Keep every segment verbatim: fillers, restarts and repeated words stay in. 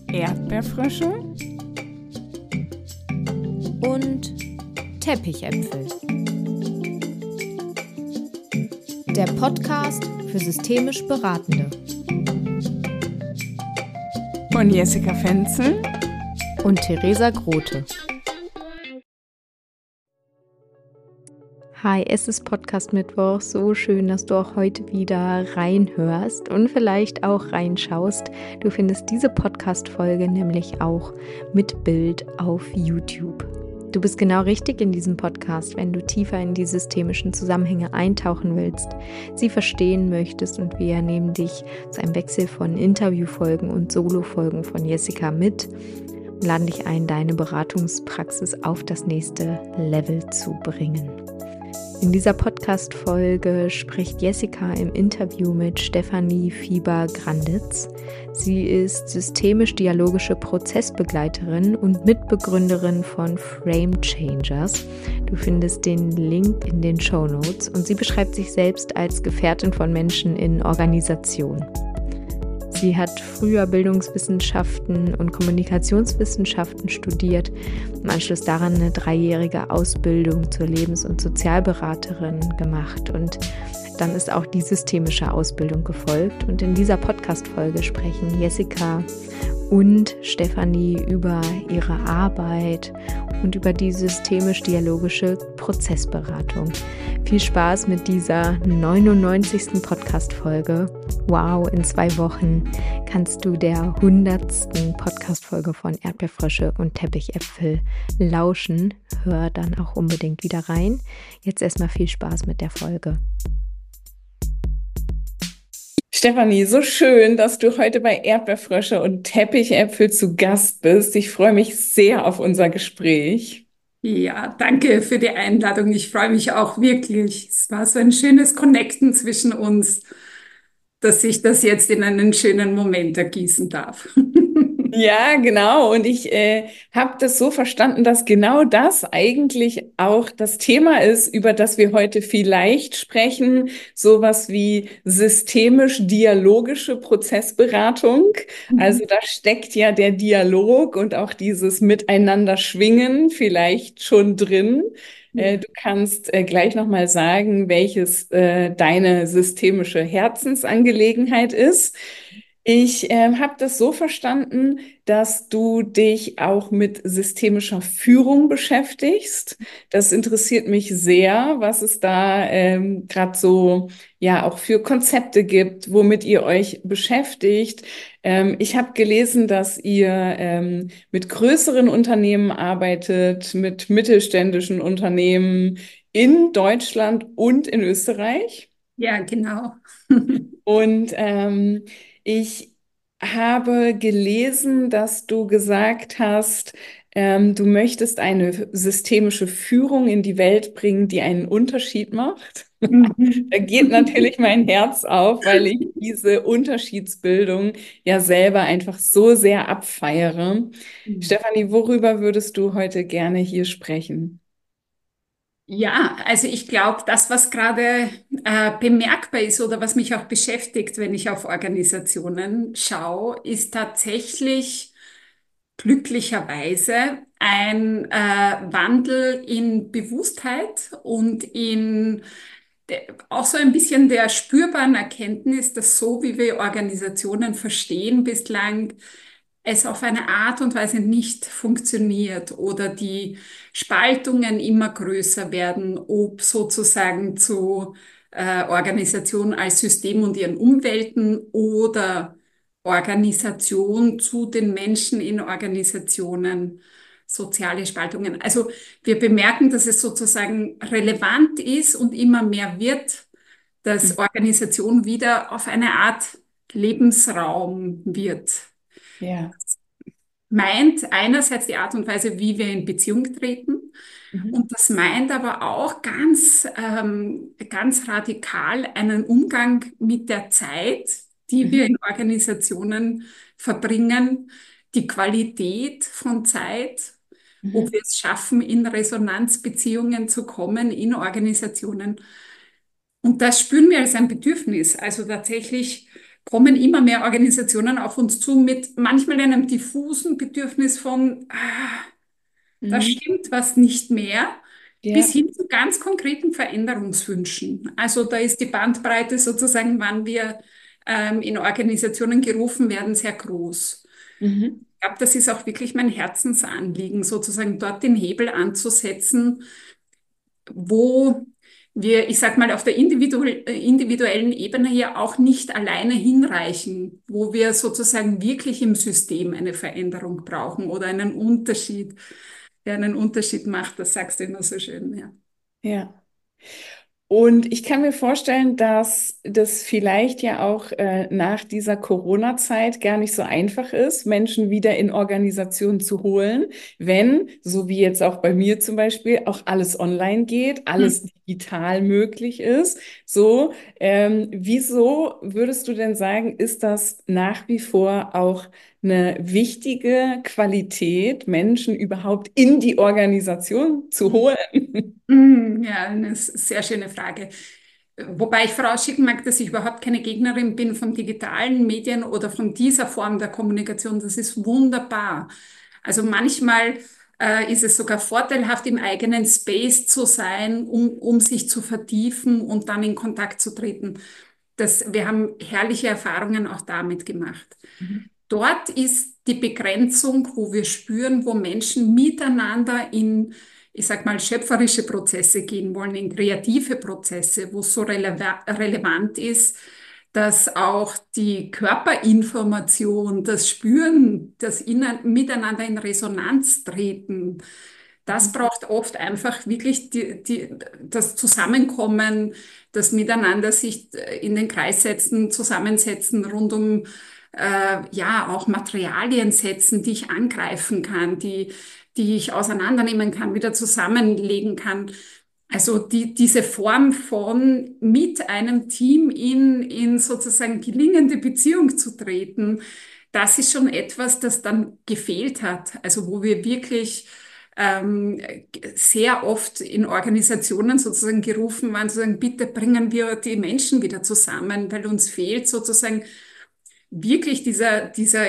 Erdbeerfrösche und Teppichäpfel. Der Podcast für systemisch Beratende. von Jessica Fenzel Und Theresa Grote. Hi, es ist Podcast Mittwoch. So schön, dass du auch heute wieder reinhörst und vielleicht auch reinschaust. Du findest diese Podcast-Folge nämlich auch mit Bild auf YouTube. Du bist genau richtig in diesem Podcast, wenn du tiefer in die systemischen Zusammenhänge eintauchen willst, sie verstehen möchtest und wir nehmen dich zu einem Wechsel von Interviewfolgen und Solofolgen von Jessica mit und laden dich ein, deine Beratungspraxis auf das nächste Level zu bringen. In dieser Podcast-Folge spricht Jessica im Interview mit Stefanie Fieber-Granditz. Sie ist systemisch-dialogische Prozessbegleiterin und Mitbegründerin von Frame Changers. Du findest den Link in den Shownotes und sie beschreibt sich selbst als Gefährtin von Menschen in Organisation. Sie hat früher Bildungswissenschaften und Kommunikationswissenschaften studiert, im Anschluss daran eine dreijährige Ausbildung zur Lebens- und Sozialberaterin gemacht und dann ist auch die systemische Ausbildung gefolgt. Und in dieser Podcast-Folge sprechen Jessica und Stefanie über ihre Arbeit und über die systemisch-dialogische Prozessberatung. Viel Spaß mit dieser neunundneunzigsten Podcast-Folge. Wow, in zwei Wochen kannst du der hundertsten Podcast-Folge von Erdbeerfrösche und Teppichäpfel lauschen. Hör dann auch unbedingt wieder rein. Jetzt erstmal viel Spaß mit der Folge. Stefanie, so schön, dass du heute bei Erdbeerfrösche und Teppichäpfel zu Gast bist. Ich freue mich sehr auf unser Gespräch. Ja, danke für die Einladung. Ich freue mich auch wirklich. Es war so ein schönes Connecten zwischen uns, dass ich das jetzt in einen schönen Moment ergießen darf. Ja, genau. Und ich äh, habe das so verstanden, dass genau das eigentlich auch das Thema ist, über das wir heute vielleicht sprechen. Sowas wie systemisch-dialogische Prozessberatung. Also da steckt ja der Dialog und auch dieses Miteinander schwingen vielleicht schon drin. Äh, du kannst äh, gleich nochmal sagen, welches äh, deine systemische Herzensangelegenheit ist. Ich ähm, habe das so verstanden, dass du dich auch mit systemischer Führung beschäftigst. Das interessiert mich sehr, was es da ähm, gerade so ja auch für Konzepte gibt, womit ihr euch beschäftigt. Ähm, ich habe gelesen, dass ihr ähm, mit größeren Unternehmen arbeitet, mit mittelständischen Unternehmen in Deutschland und in Österreich. Ja, genau. Und ähm, ich habe gelesen, dass du gesagt hast, ähm, du möchtest eine systemische Führung in die Welt bringen, die einen Unterschied macht. Mhm. Da geht natürlich mein Herz auf, weil ich diese Unterschiedsbildung ja selber einfach so sehr abfeiere. Stefanie, worüber würdest du heute gerne hier sprechen? Ja, also ich glaube, das, was gerade äh, bemerkbar ist oder was mich auch beschäftigt, wenn ich auf Organisationen schaue, ist tatsächlich glücklicherweise ein äh, Wandel in Bewusstheit und in de- auch so ein bisschen der spürbaren Erkenntnis, dass so wie wir Organisationen verstehen bislang, es auf eine Art und Weise nicht funktioniert oder die Spaltungen immer größer werden, ob sozusagen zu äh, Organisation als System und ihren Umwelten oder Organisation zu den Menschen in Organisationen, soziale Spaltungen. Also wir bemerken, dass es sozusagen relevant ist und immer mehr wird, dass Organisation wieder auf eine Art Lebensraum wird. Ja. Meint einerseits die Art und Weise, wie wir in Beziehung treten, Mhm. und das meint aber auch ganz, ähm, ganz radikal einen Umgang mit der Zeit, die Mhm. wir in Organisationen verbringen, die Qualität von Zeit, ob Mhm. wir es schaffen, in Resonanzbeziehungen zu kommen in Organisationen. Und das spüren wir als ein Bedürfnis. Also tatsächlich kommen immer mehr Organisationen auf uns zu mit manchmal einem diffusen Bedürfnis von, ah, da Mhm. stimmt was nicht mehr, bis Ja. hin zu ganz konkreten Veränderungswünschen. Also da ist die Bandbreite sozusagen, wann wir ähm, in Organisationen gerufen werden, sehr groß. Mhm. Ich glaube, das ist auch wirklich mein Herzensanliegen, sozusagen dort den Hebel anzusetzen, wo wir, ich sag mal, auf der individu äh, individuellen Ebene ja auch nicht alleine hinreichen, wo wir sozusagen wirklich im System eine Veränderung brauchen oder einen Unterschied, der einen Unterschied macht. Das sagst du immer so schön, ja. Ja. Und ich kann mir vorstellen, dass das vielleicht ja auch äh, nach dieser Corona-Zeit gar nicht so einfach ist, Menschen wieder in Organisationen zu holen, wenn, so wie jetzt auch bei mir zum Beispiel, auch alles online geht, Hm. alles digital möglich ist. So, ähm, wieso würdest du denn sagen, ist das nach wie vor auch eine wichtige Qualität, Menschen überhaupt in die Organisation zu holen? Mm, ja, eine sehr schöne Frage. Wobei ich vorausschicken mag, dass ich überhaupt keine Gegnerin bin von digitalen Medien oder von dieser Form der Kommunikation. Das ist wunderbar. Also manchmal äh, ist es sogar vorteilhaft, im eigenen Space zu sein, um, um sich zu vertiefen und dann in Kontakt zu treten. Das, wir haben herrliche Erfahrungen auch damit gemacht. Mhm. Dort ist die Begrenzung, wo wir spüren, wo Menschen miteinander in, ich sag mal, schöpferische Prozesse gehen wollen, in kreative Prozesse, wo es so releva relevant ist, dass auch die Körperinformation, das Spüren, das Innen Miteinander in Resonanz treten, das braucht oft einfach wirklich die, die, das Zusammenkommen, das Miteinander sich in den Kreis setzen, zusammensetzen, rund um äh, ja auch Materialien setzen, die ich angreifen kann, die, die ich auseinandernehmen kann, wieder zusammenlegen kann. Also die, diese Form von mit einem Team in, in sozusagen gelingende Beziehung zu treten, das ist schon etwas, das dann gefehlt hat. Also wo wir wirklich ähm, sehr oft in Organisationen sozusagen gerufen waren, zu sagen, bitte bringen wir die Menschen wieder zusammen, weil uns fehlt sozusagen wirklich dieser, dieser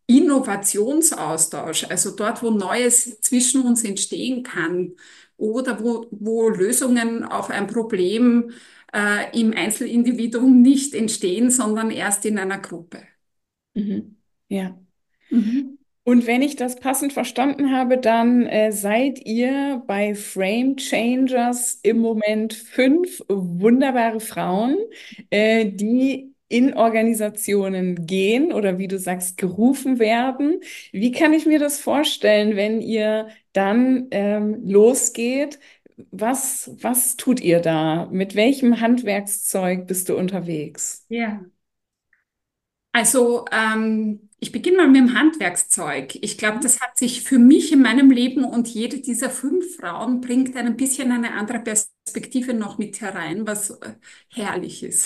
Innovationsaustausch, also dort, wo Neues zwischen uns entstehen kann oder wo, wo Lösungen auf ein Problem äh, im Einzelindividuum nicht entstehen, sondern erst in einer Gruppe. Mhm. Ja. Mhm. Und wenn ich das passend verstanden habe, dann äh, seid ihr bei Frame Changers im Moment fünf wunderbare Frauen, äh, die in Organisationen gehen oder wie du sagst, gerufen werden. Wie kann ich mir das vorstellen, wenn ihr dann ähm, losgeht? Was, was tut ihr da? Mit welchem Handwerkszeug bist du unterwegs? Ja. Also ähm, ich beginne mal mit dem Handwerkszeug. Ich glaube, das hat sich für mich in meinem Leben und jede dieser fünf Frauen bringt ein bisschen eine andere Perspektive noch mit herein, was äh, herrlich ist.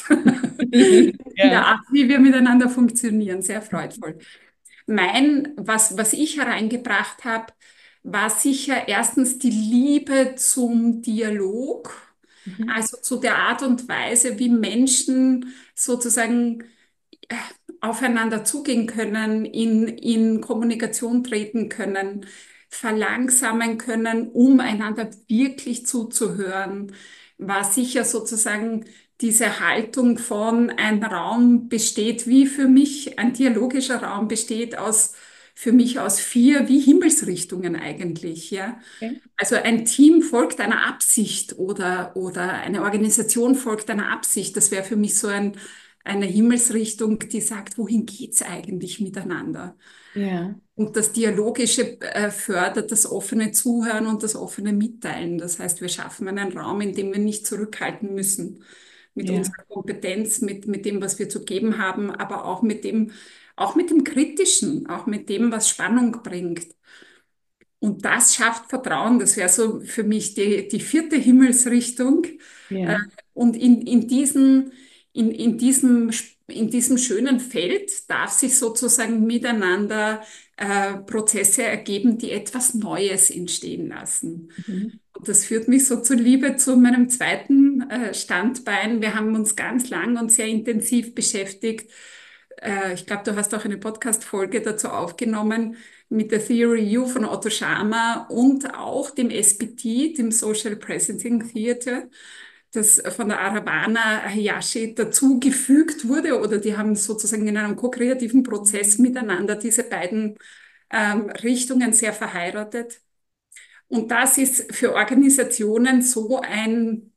In der Ja. Art, wie wir miteinander funktionieren, sehr freudvoll. Mein, was, was ich hereingebracht habe, war sicher erstens die Liebe zum Dialog, Mhm. also zu der Art und Weise, wie Menschen sozusagen aufeinander zugehen können, in, in Kommunikation treten können, verlangsamen können, um einander wirklich zuzuhören, war sicher sozusagen diese Haltung von ein Raum besteht, wie für mich ein dialogischer Raum besteht aus, für mich aus vier, wie Himmelsrichtungen eigentlich, ja. Okay. Also ein Team folgt einer Absicht oder, oder eine Organisation folgt einer Absicht. Das wäre für mich so ein, eine Himmelsrichtung, die sagt, wohin geht's eigentlich miteinander? Ja, Und das Dialogische äh, fördert das offene Zuhören und das offene Mitteilen. Das heißt, wir schaffen einen Raum, in dem wir nicht zurückhalten müssen mit ja, unserer Kompetenz, mit, mit dem, was wir zu geben haben, aber auch mit dem, auch mit dem Kritischen, auch mit dem, was Spannung bringt. Und das schafft Vertrauen. Das wäre so für mich die, die vierte Himmelsrichtung. Äh, ja. Und in, in diesen, in, in diesem, in diesem schönen Feld darf sich sozusagen miteinander äh, Prozesse ergeben, die etwas Neues entstehen lassen. Mhm. Und das führt mich so zur Liebe zu meinem zweiten äh, Standbein. Wir haben uns ganz lang und sehr intensiv beschäftigt äh, ich glaube, du hast auch eine Podcast-Folge dazu aufgenommen mit der Theory U von Otto Scharmer und auch dem S B T, dem Social Presencing Theater, das von der Aravana Hayashi dazugefügt wurde, oder die haben sozusagen in einem ko-kreativen Prozess miteinander diese beiden ähm, Richtungen sehr verheiratet. Und das ist für Organisationen so ein,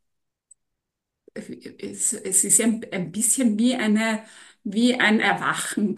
es, es ist ein, ein bisschen wie eine, wie ein Erwachen.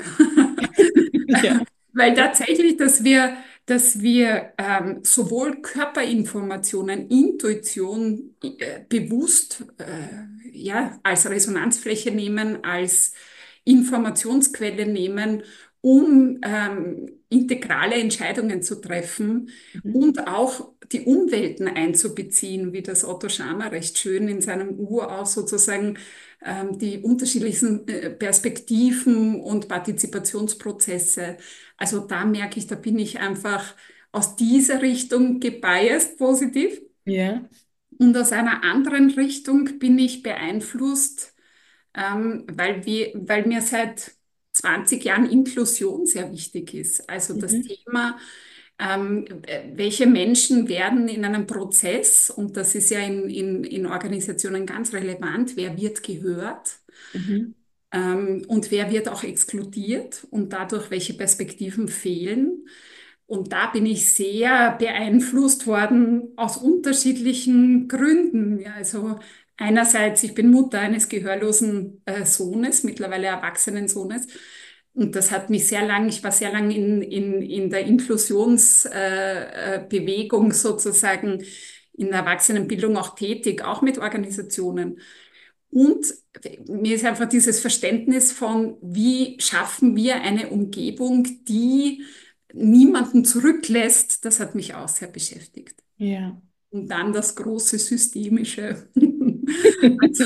Ja. Weil tatsächlich, dass wir, dass wir ähm, sowohl Körperinformationen, Intuition äh, bewusst äh, ja, als Resonanzfläche nehmen, als Informationsquelle nehmen, um ähm, integrale Entscheidungen zu treffen Mhm. und auch die Umwelten einzubeziehen, wie das Otto Scharmer recht schön in seinem Uhr auch sozusagen ähm, die unterschiedlichsten äh, Perspektiven und Partizipationsprozesse. Also da merke ich, da bin ich einfach aus dieser Richtung gebiased positiv. Ja. Und aus einer anderen Richtung bin ich beeinflusst, ähm, weil wir, weil mir seit zwanzig Jahren Inklusion sehr wichtig ist. Also das Mhm. Thema, ähm, äh, welche Menschen werden in einem Prozess, und das ist ja in, in, in Organisationen ganz relevant, wer wird gehört, Mhm. ähm, und wer wird auch exkludiert und dadurch welche Perspektiven fehlen. Und da bin ich sehr beeinflusst worden aus unterschiedlichen Gründen. Ja, also einerseits, ich bin Mutter eines gehörlosen äh, Sohnes, mittlerweile erwachsenen Sohnes. Und das hat mich sehr lang, ich war sehr lang in, in, in der Inklusionsbewegung äh, äh, Bewegung sozusagen, in der Erwachsenenbildung auch tätig, auch mit Organisationen. Und mir ist einfach dieses Verständnis von, wie schaffen wir eine Umgebung, die niemanden zurücklässt, das hat mich auch sehr beschäftigt. Ja. Und dann das große Systemische. Also,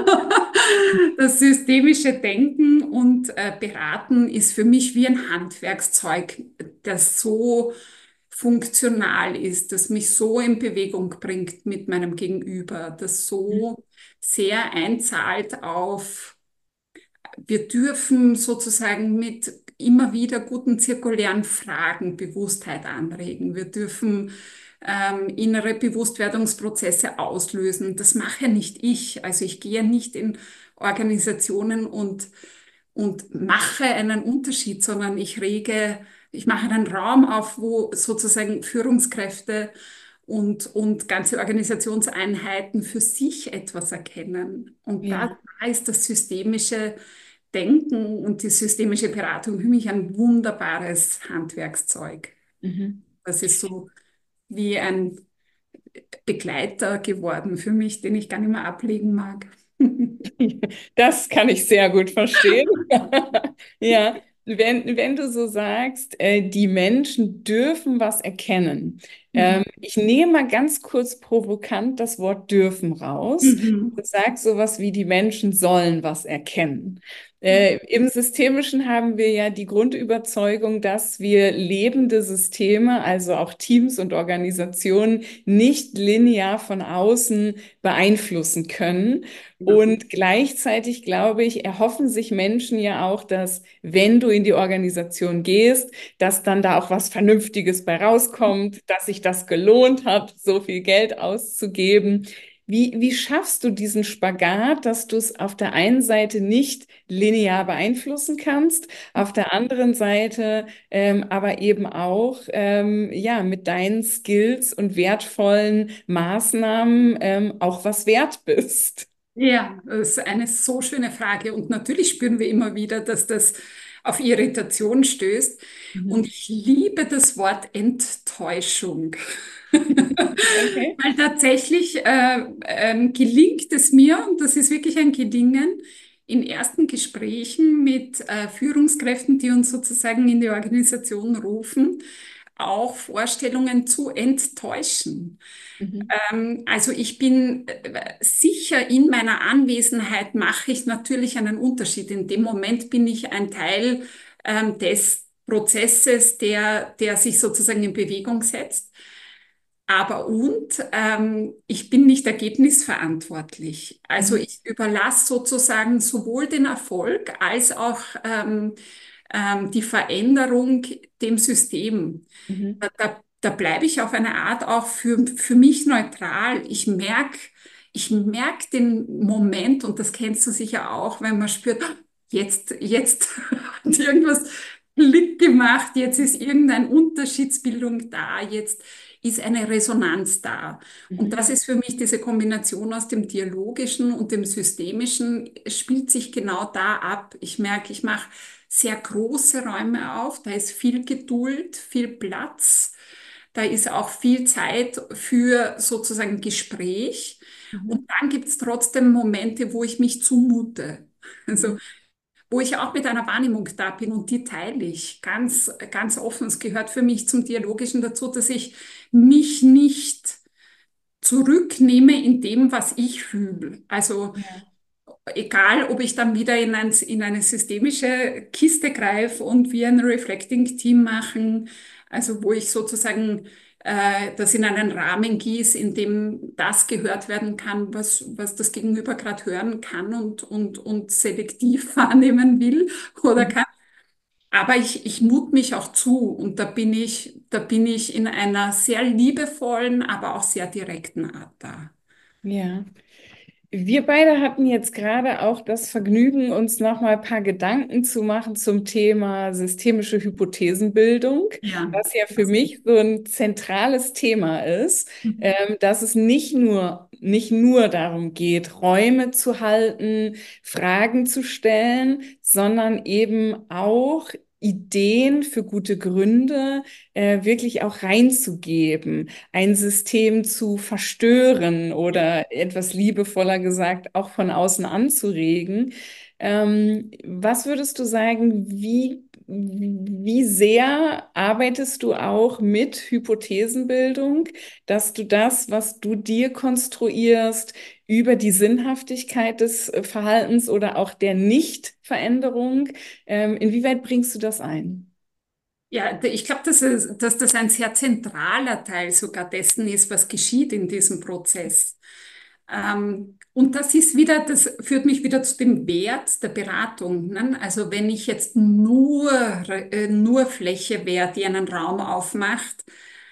das systemische Denken und äh, Beraten ist für mich wie ein Handwerkszeug, das so funktional ist, das mich so in Bewegung bringt mit meinem Gegenüber, das so sehr einzahlt auf, wir dürfen sozusagen mit immer wieder guten zirkulären Fragen Bewusstheit anregen. Wir dürfen ähm, innere Bewusstwerdungsprozesse auslösen. Das mache nicht ich. Also ich gehe nicht in Organisationen und, und mache einen Unterschied, sondern ich rege, ich mache einen Raum auf, wo sozusagen Führungskräfte und, und ganze Organisationseinheiten für sich etwas erkennen. Und da, Ja. da ist das systemische Denken und die systemische Beratung für mich ein wunderbares Handwerkszeug. Mhm. Das ist so wie ein Begleiter geworden für mich, den ich gar nicht mehr ablegen mag. Das kann ich sehr gut verstehen. Ja, wenn, wenn du so sagst, äh, die Menschen dürfen was erkennen. Ähm, Mhm. ich nehme mal ganz kurz provokant das Wort dürfen raus Mhm. und sage sowas wie, die Menschen sollen was erkennen. Ja. Äh, im Systemischen haben wir ja die Grundüberzeugung, dass wir lebende Systeme, also auch Teams und Organisationen, nicht linear von außen beeinflussen können. Ja. Und gleichzeitig, glaube ich, erhoffen sich Menschen ja auch, dass wenn du in die Organisation gehst, dass dann da auch was Vernünftiges bei rauskommt, dass sich das gelohnt hat, so viel Geld auszugeben. Wie, wie schaffst du diesen Spagat, dass du es auf der einen Seite nicht linear beeinflussen kannst, auf der anderen Seite ähm, aber eben auch ähm, ja, mit deinen Skills und wertvollen Maßnahmen ähm, auch was wert bist? Ja, das ist eine so schöne Frage. Und natürlich spüren wir immer wieder, dass das auf Irritation stößt. Und Mhm. ich liebe das Wort Enttäuschung. Okay. Weil tatsächlich äh, ähm, gelingt es mir, und das ist wirklich ein Gelingen, in ersten Gesprächen mit äh, Führungskräften, die uns sozusagen in die Organisation rufen, auch Vorstellungen zu enttäuschen. Mhm. Ähm, also ich bin äh, sicher, in meiner Anwesenheit mache ich natürlich einen Unterschied. In dem Moment bin ich ein Teil ähm, des Prozesses, der, der sich sozusagen in Bewegung setzt. aber und ähm, ich bin nicht ergebnisverantwortlich. Also Mhm. ich überlasse sozusagen sowohl den Erfolg als auch ähm, ähm, die Veränderung dem System. Mhm. Da, da, da bleibe ich auf eine Art auch für, für mich neutral. Ich merke, ich merke den Moment, und das kennst du sicher auch, wenn man spürt, jetzt, jetzt hat irgendwas Klick gemacht, jetzt ist irgendeine Unterschiedsbildung da, jetzt ist eine Resonanz da. Und Mhm. das ist für mich diese Kombination aus dem Dialogischen und dem Systemischen, es spielt sich genau da ab. Ich merke, ich mache sehr große Räume auf, da ist viel Geduld, viel Platz, da ist auch viel Zeit für sozusagen Gespräch. Und Mhm. dann gibt es trotzdem Momente, wo ich mich zumute. Also Mhm. wo ich auch mit einer Wahrnehmung da bin und die teile ich ganz, ganz offen. Es gehört für mich zum Dialogischen dazu, dass ich mich nicht zurücknehme in dem, was ich fühle. Also Ja. egal, ob ich dann wieder in, ein, in eine systemische Kiste greife und wir ein Reflecting Team machen, also wo ich sozusagen äh, das in einen Rahmen gieße, in dem das gehört werden kann, was, was das Gegenüber gerade hören kann und, und, und selektiv wahrnehmen will oder Mhm. kann. Aber ich, ich mut mich auch zu und da bin ich, da bin ich in einer sehr liebevollen, aber auch sehr direkten Art da. Ja. Wir beide hatten jetzt gerade auch das Vergnügen, uns noch mal ein paar Gedanken zu machen zum Thema systemische Hypothesenbildung, Ja. was ja für mich so ein zentrales Thema ist, ähm, dass es nicht nur, nicht nur darum geht, Räume zu halten, Fragen zu stellen, sondern eben auch Ideen für gute Gründe äh, wirklich auch reinzugeben, ein System zu verstören oder etwas liebevoller gesagt auch von außen anzuregen. Ähm, was würdest du sagen, wie, wie sehr arbeitest du auch mit Hypothesenbildung, dass du das, was du dir konstruierst, über die Sinnhaftigkeit des äh, Verhaltens oder auch der Nichtveränderung, ähm, inwieweit bringst du das ein? Ja, d- ich glaube, dass, es- dass das ein sehr zentraler Teil sogar dessen ist, was geschieht in diesem Prozess. Ähm, und das ist wieder, das führt mich wieder zu dem Wert der Beratung. Ne? Also wenn ich jetzt nur, äh, nur Fläche wäre, die einen Raum aufmacht,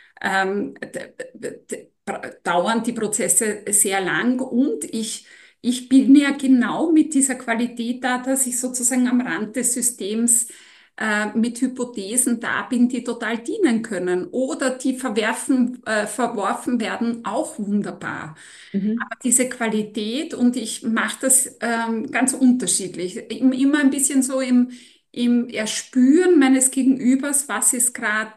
ähm, d- d- d- dauern die Prozesse sehr lang und ich, ich bin ja genau mit dieser Qualität da, dass ich sozusagen am Rand des Systems äh, mit Hypothesen da bin, die total dienen können oder die verwerfen, äh, verworfen werden, auch wunderbar. Mhm. Aber diese Qualität und ich mache das ähm, ganz unterschiedlich. Im- Immer ein bisschen so im, im Erspüren meines Gegenübers, was ist gerade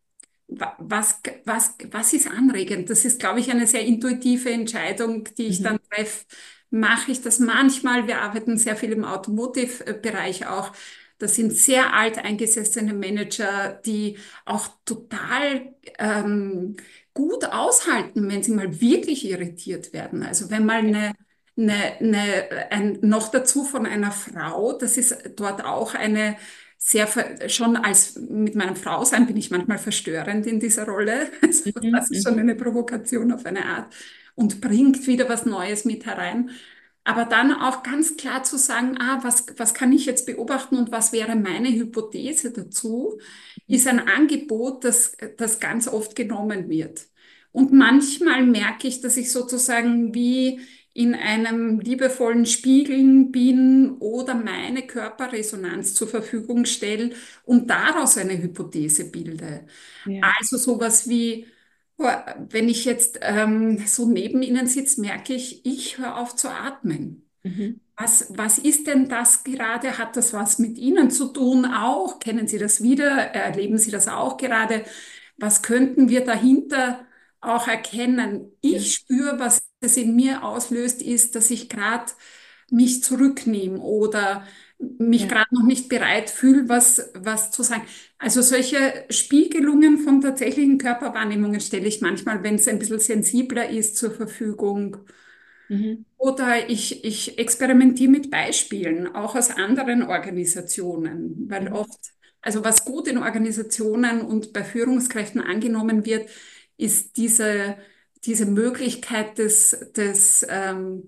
Wa- Was, was, was ist anregend? Das ist, glaube ich, eine sehr intuitive Entscheidung, die ich dann Mhm. treffe. Mache ich das manchmal? Wir arbeiten sehr viel im Automotive-Bereich auch. Das sind sehr alt eingesessene Manager, die auch total ähm, gut aushalten, wenn sie mal wirklich irritiert werden. Also wenn mal eine, eine, eine, ein, noch dazu von einer Frau, das ist dort auch eine sehr, ver- schon als mit meinem Frausein bin ich manchmal verstörend in dieser Rolle. Also Mhm. das ist schon Mhm. eine Provokation auf eine Art und bringt wieder was Neues mit herein. Aber dann auch ganz klar zu sagen, ah, was, was kann ich jetzt beobachten und was wäre meine Hypothese dazu, ist ein Angebot, das, das ganz oft genommen wird. Und manchmal merke ich, dass ich sozusagen wie in einem liebevollen Spiegeln bin oder meine Körperresonanz zur Verfügung stelle und daraus eine Hypothese bilde. Ja. Also sowas wie, boah, wenn ich jetzt ähm, so neben Ihnen sitze, merke ich, ich höre auf zu atmen. Mhm. Was, was ist denn das gerade? Hat das was mit Ihnen zu tun auch? Kennen Sie das wieder? Erleben Sie das auch gerade? Was könnten wir dahinter auch erkennen? Ja. Ich spüre, was es in mir auslöst, ist, dass ich gerade mich zurücknehme oder mich Ja. gerade noch nicht bereit fühle, was, was zu sagen. Also solche Spiegelungen von tatsächlichen Körperwahrnehmungen stelle ich manchmal, wenn es ein bisschen sensibler ist, zur Verfügung. Mhm. Oder ich, ich experimentiere mit Beispielen, auch aus anderen Organisationen, weil Mhm. oft, also was gut in Organisationen und bei Führungskräften angenommen wird, ist diese, diese Möglichkeit des, des ähm,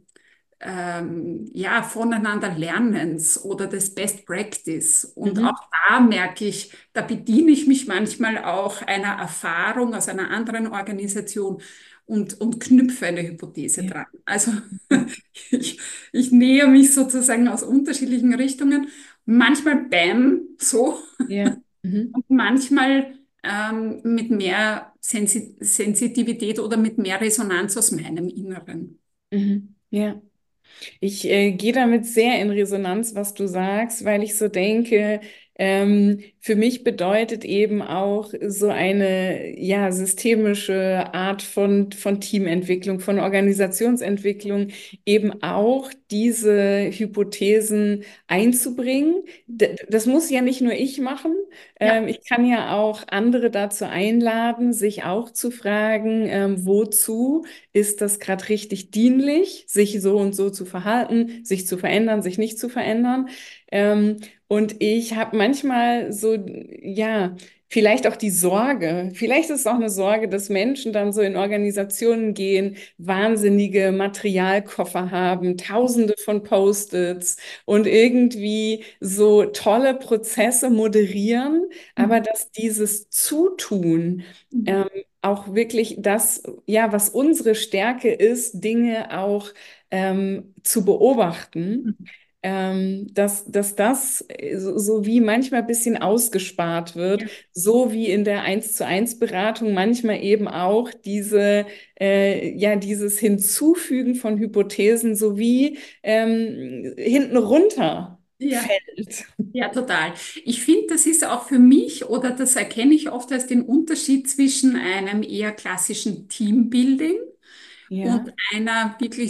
ähm, ja, voneinander Lernens oder des Best Practice. Und Mhm. auch da merke ich, da bediene ich mich manchmal auch einer Erfahrung aus einer anderen Organisation und, und knüpfe eine Hypothese Ja. dran. Also Ja. ich, ich nähe mich sozusagen aus unterschiedlichen Richtungen. Manchmal bam, so, Ja. Mhm. und manchmal ähm, mit mehr Sensi Sensitivität oder mit mehr Resonanz aus meinem Inneren. Mhm. Ja. Ich äh, gehe damit sehr in Resonanz, was du sagst, weil ich so denke, ähm, für mich bedeutet eben auch so eine ja systemische Art von von Teamentwicklung, von Organisationsentwicklung eben auch diese Hypothesen einzubringen. D das muss ja nicht nur ich machen. Ja. Ähm, ich kann ja auch andere dazu einladen, sich auch zu fragen, ähm, wozu ist das gerade richtig dienlich, sich so und so zu verhalten, sich zu verändern, sich nicht zu verändern. Ähm, und ich habe manchmal so, ja, vielleicht auch die Sorge, vielleicht ist es auch eine Sorge, dass Menschen dann so in Organisationen gehen, wahnsinnige Materialkoffer haben, tausende von Post-its und irgendwie so tolle Prozesse moderieren, aber Mhm. dass dieses Zutun, Mhm. ähm, auch wirklich das, ja, was unsere Stärke ist, Dinge auch ähm, zu beobachten, Mhm. ähm, dass, dass das äh, so, so wie manchmal ein bisschen ausgespart wird, Ja, so wie in der Eins zu eins Beratung manchmal eben auch diese, äh, ja, dieses Hinzufügen von Hypothesen sowie ähm, hinten runter ja, fällt. ja, total. Ich finde, das ist auch für mich, oder das erkenne ich oft als den Unterschied zwischen einem eher klassischen Teambuilding und Ja, einer wirklich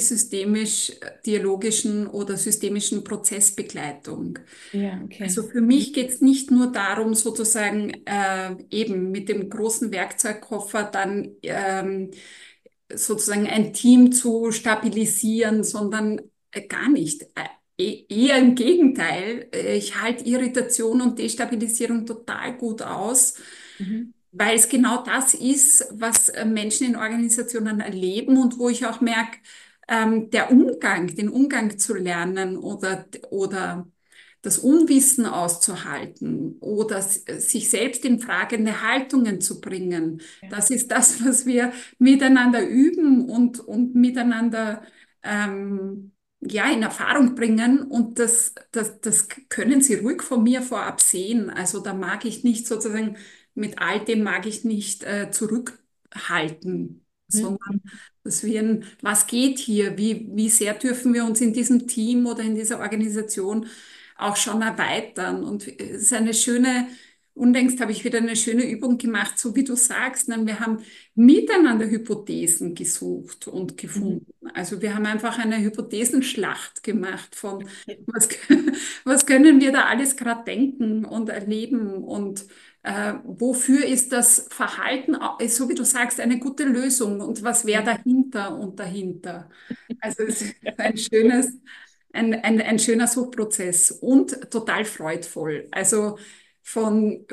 systemisch-dialogischen oder systemischen Prozessbegleitung. ja, Also okay. für mich geht es nicht nur darum, sozusagen äh, eben mit dem großen Werkzeugkoffer dann ähm, sozusagen ein Team zu stabilisieren, sondern äh, gar nicht. Äh, e- Eher im Gegenteil. Äh, Ich halte Irritation und Destabilisierung total gut aus, Mhm. weil es genau das ist, was äh, Menschen in Organisationen erleben und wo ich auch merke, ähm, der Umgang, den Umgang zu lernen oder, oder das Unwissen auszuhalten oder s- sich selbst in fragende Haltungen zu bringen. Ja. Das ist das, was wir miteinander üben und, und miteinander ähm, ja, in Erfahrung bringen. Und das, das, das können Sie ruhig von mir vorab sehen. Also da mag ich nicht sozusagen, mit all dem mag ich nicht äh, zurückhalten, sondern Mhm. dass wir ein, was geht hier? Wie, wie sehr dürfen wir uns in diesem Team oder in dieser Organisation auch schon erweitern? Und es ist eine schöne, unlängst habe ich wieder eine schöne Übung gemacht, so wie du sagst. Ne? Wir haben miteinander Hypothesen gesucht und Mhm. gefunden. Also wir haben einfach eine Hypothesenschlacht gemacht von, was, was können wir da alles gerade denken und erleben und äh, wofür ist das Verhalten, äh, so wie du sagst, eine gute Lösung und was wäre Ja. dahinter und dahinter? Also es ist ein schönes, ein, ein, ein schöner Suchprozess und total freudvoll. Also von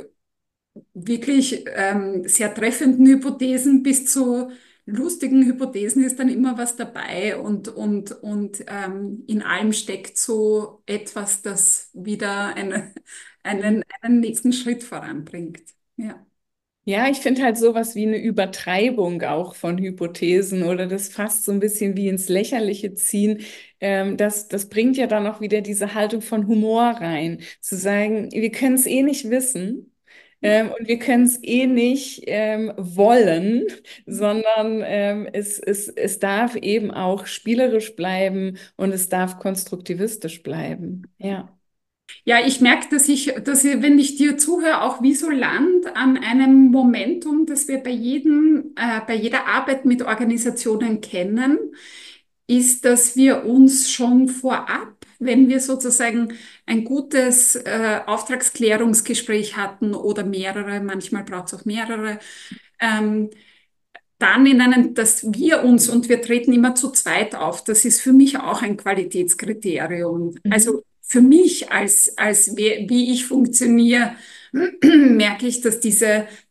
wirklich ähm, sehr treffenden Hypothesen bis zu lustigen Hypothesen ist dann immer was dabei und, und, und ähm, in allem steckt so etwas, das wieder eine, Mhm. einen, einen nächsten Schritt voranbringt. Ja. Ja, ich finde halt sowas wie eine Übertreibung auch von Hypothesen oder das fast so ein bisschen wie ins Lächerliche ziehen. Ähm, das, das bringt ja dann auch wieder diese Haltung von Humor rein, zu sagen, wir können es eh nicht wissen. Ja. Ähm, und wir können es eh nicht ähm, wollen, sondern ähm, es, es, es darf eben auch spielerisch bleiben und es darf konstruktivistisch bleiben. Ja. Ja, ich merke, dass ich, dass ich, wenn ich dir zuhöre, auch wie so Land an einem Momentum, das wir bei jedem, äh, bei jeder Arbeit mit Organisationen kennen, ist, dass wir uns schon vorab, wenn wir sozusagen ein gutes äh, Auftragsklärungsgespräch hatten oder mehrere, manchmal braucht es auch mehrere, ähm, dann in einen, dass wir uns und wir treten immer zu zweit auf. Das ist für mich auch ein Qualitätskriterium. Mhm. Also für mich als, als wie, wie ich funktioniere, merke ich, dass diese zu,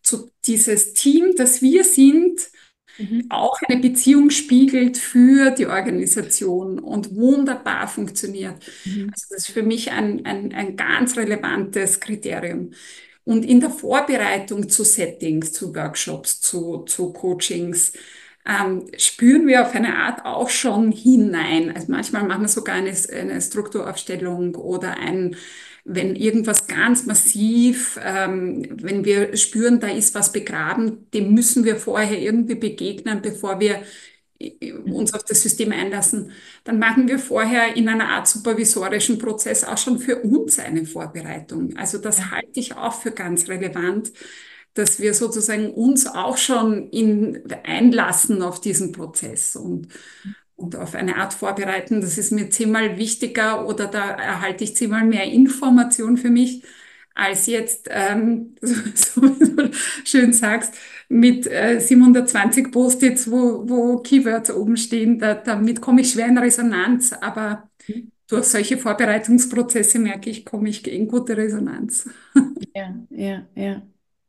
dieses Team, das wir sind, Mhm. auch eine Beziehung spiegelt für die Organisation und wunderbar funktioniert. Mhm. Also das ist für mich ein, ein, ein ganz relevantes Kriterium. Und in der Vorbereitung zu Settings, zu Workshops, zu, zu Coachings, ähm, spüren wir auf eine Art auch schon hinein. Also manchmal machen wir sogar eine, eine Strukturaufstellung oder ein, wenn irgendwas ganz massiv, ähm, wenn wir spüren, da ist was begraben, dem müssen wir vorher irgendwie begegnen, bevor wir äh, uns auf das System einlassen, dann machen wir vorher in einer Art supervisorischen Prozess auch schon für uns eine Vorbereitung. Also das Ja. halte ich auch für ganz relevant, dass wir sozusagen uns auch schon in, einlassen auf diesen Prozess und, und auf eine Art vorbereiten. Das ist mir zehnmal wichtiger oder da erhalte ich zehnmal mehr Information für mich, als jetzt, ähm, so, so wie du schön sagst, mit äh, siebenhundertzwanzig Post-its, wo, wo Keywords oben stehen. Da, damit komme ich schwer in Resonanz, aber durch solche Vorbereitungsprozesse merke ich, komme ich in gute Resonanz. Ja, ja, ja.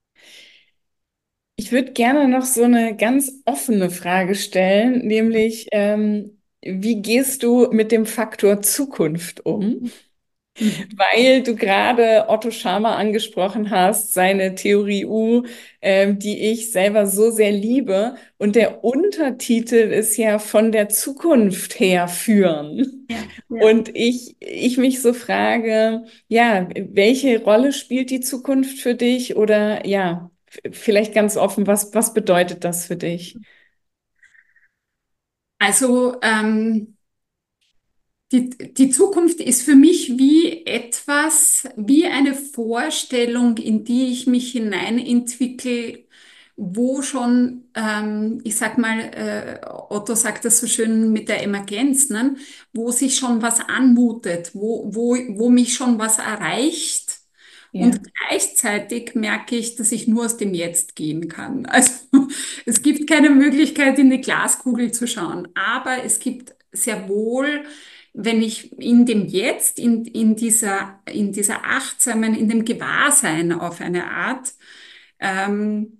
Ich würde gerne noch so eine ganz offene Frage stellen, nämlich, ähm, wie gehst du mit dem Faktor Zukunft um? Mhm. Weil du gerade Otto Scharmer angesprochen hast, seine Theorie U, ähm, die ich selber so sehr liebe. Und der Untertitel ist ja von der Zukunft her führen. Ja, ja. Und ich, ich mich so frage, ja, welche Rolle spielt die Zukunft für dich? Oder ja, f- vielleicht ganz offen, was, was bedeutet das für dich? Also ähm, die, die Zukunft ist für mich wie etwas, wie eine Vorstellung, in die ich mich hineinentwickle, wo schon, ähm, ich sag mal, äh, Otto sagt das so schön mit der Emergenz, ne? Wo sich schon was anmutet, wo, wo, wo mich schon was erreicht. Und Ja. gleichzeitig merke ich, dass ich nur aus dem Jetzt gehen kann. Also es gibt keine Möglichkeit, in die Glaskugel zu schauen, aber es gibt sehr wohl, wenn ich in dem Jetzt, in, in dieser, in dieser achtsamen, in dem Gewahrsein auf eine Art, ähm,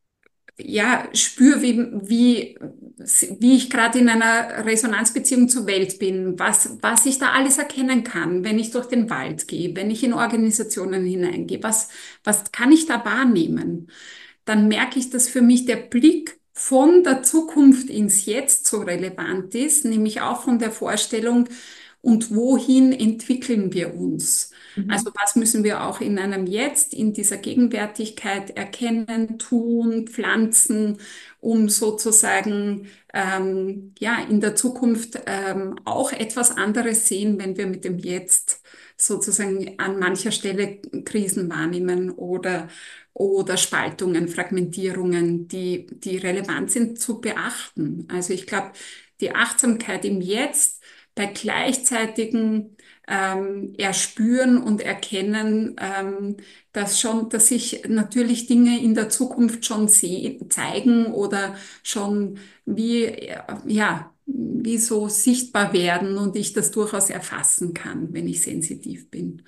ja, spüre, wie, wie, wie ich gerade in einer Resonanzbeziehung zur Welt bin, was, was ich da alles erkennen kann, wenn ich durch den Wald gehe, wenn ich in Organisationen hineingehe, was, was kann ich da wahrnehmen? Dann merke ich, dass für mich der Blick von der Zukunft ins Jetzt so relevant ist, nämlich auch von der Vorstellung, und wohin entwickeln wir uns? Mhm. Also was müssen wir auch in einem Jetzt, in dieser Gegenwärtigkeit erkennen, tun, pflanzen, um sozusagen ähm, ja in der Zukunft ähm, auch etwas anderes sehen, wenn wir mit dem Jetzt sozusagen an mancher Stelle Krisen wahrnehmen oder oder Spaltungen, Fragmentierungen, die die relevant sind zu beachten. Also ich glaube, die Achtsamkeit im Jetzt bei gleichzeitigen ähm, erspüren und erkennen, ähm, dass schon, dass sich natürlich Dinge in der Zukunft schon seh zeigen oder schon wie, äh, ja, wie so sichtbar werden und ich das durchaus erfassen kann, wenn ich sensitiv bin.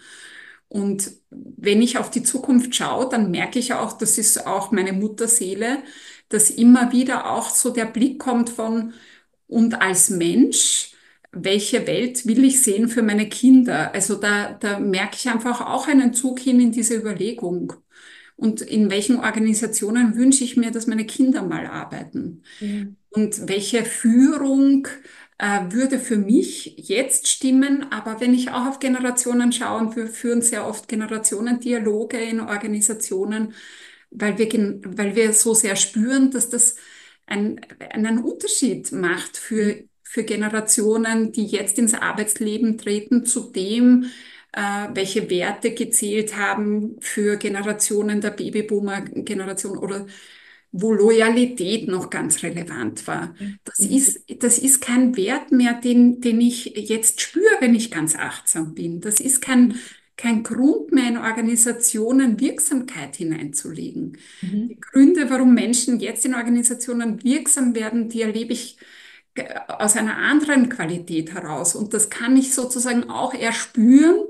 Und wenn ich auf die Zukunft schaue, dann merke ich auch, das ist auch meine Mutterseele, dass immer wieder auch so der Blick kommt von, und als Mensch, welche Welt will ich sehen für meine Kinder? Also da, da merke ich einfach auch einen Zug hin in diese Überlegung. Und in welchen Organisationen wünsche ich mir, dass meine Kinder mal arbeiten? Ja. Und welche Führung äh, würde für mich jetzt stimmen? Aber wenn ich auch auf Generationen schaue, und wir führen sehr oft Generationendialoge in Organisationen, weil wir, gen- weil wir so sehr spüren, dass das ein, einen Unterschied macht für, für Generationen, die jetzt ins Arbeitsleben treten, zu dem, äh, welche Werte gezählt haben für Generationen der Babyboomer-Generation oder wo Loyalität noch ganz relevant war. Das Mhm. ist, das ist kein Wert mehr, den, den ich jetzt spüre, wenn ich ganz achtsam bin. Das ist kein, kein Grund mehr in Organisationen Wirksamkeit hineinzulegen. Die Mhm. Gründe, warum Menschen jetzt in Organisationen wirksam werden, die erlebe ich äh, aus einer anderen Qualität heraus. Und das kann ich sozusagen auch erspüren,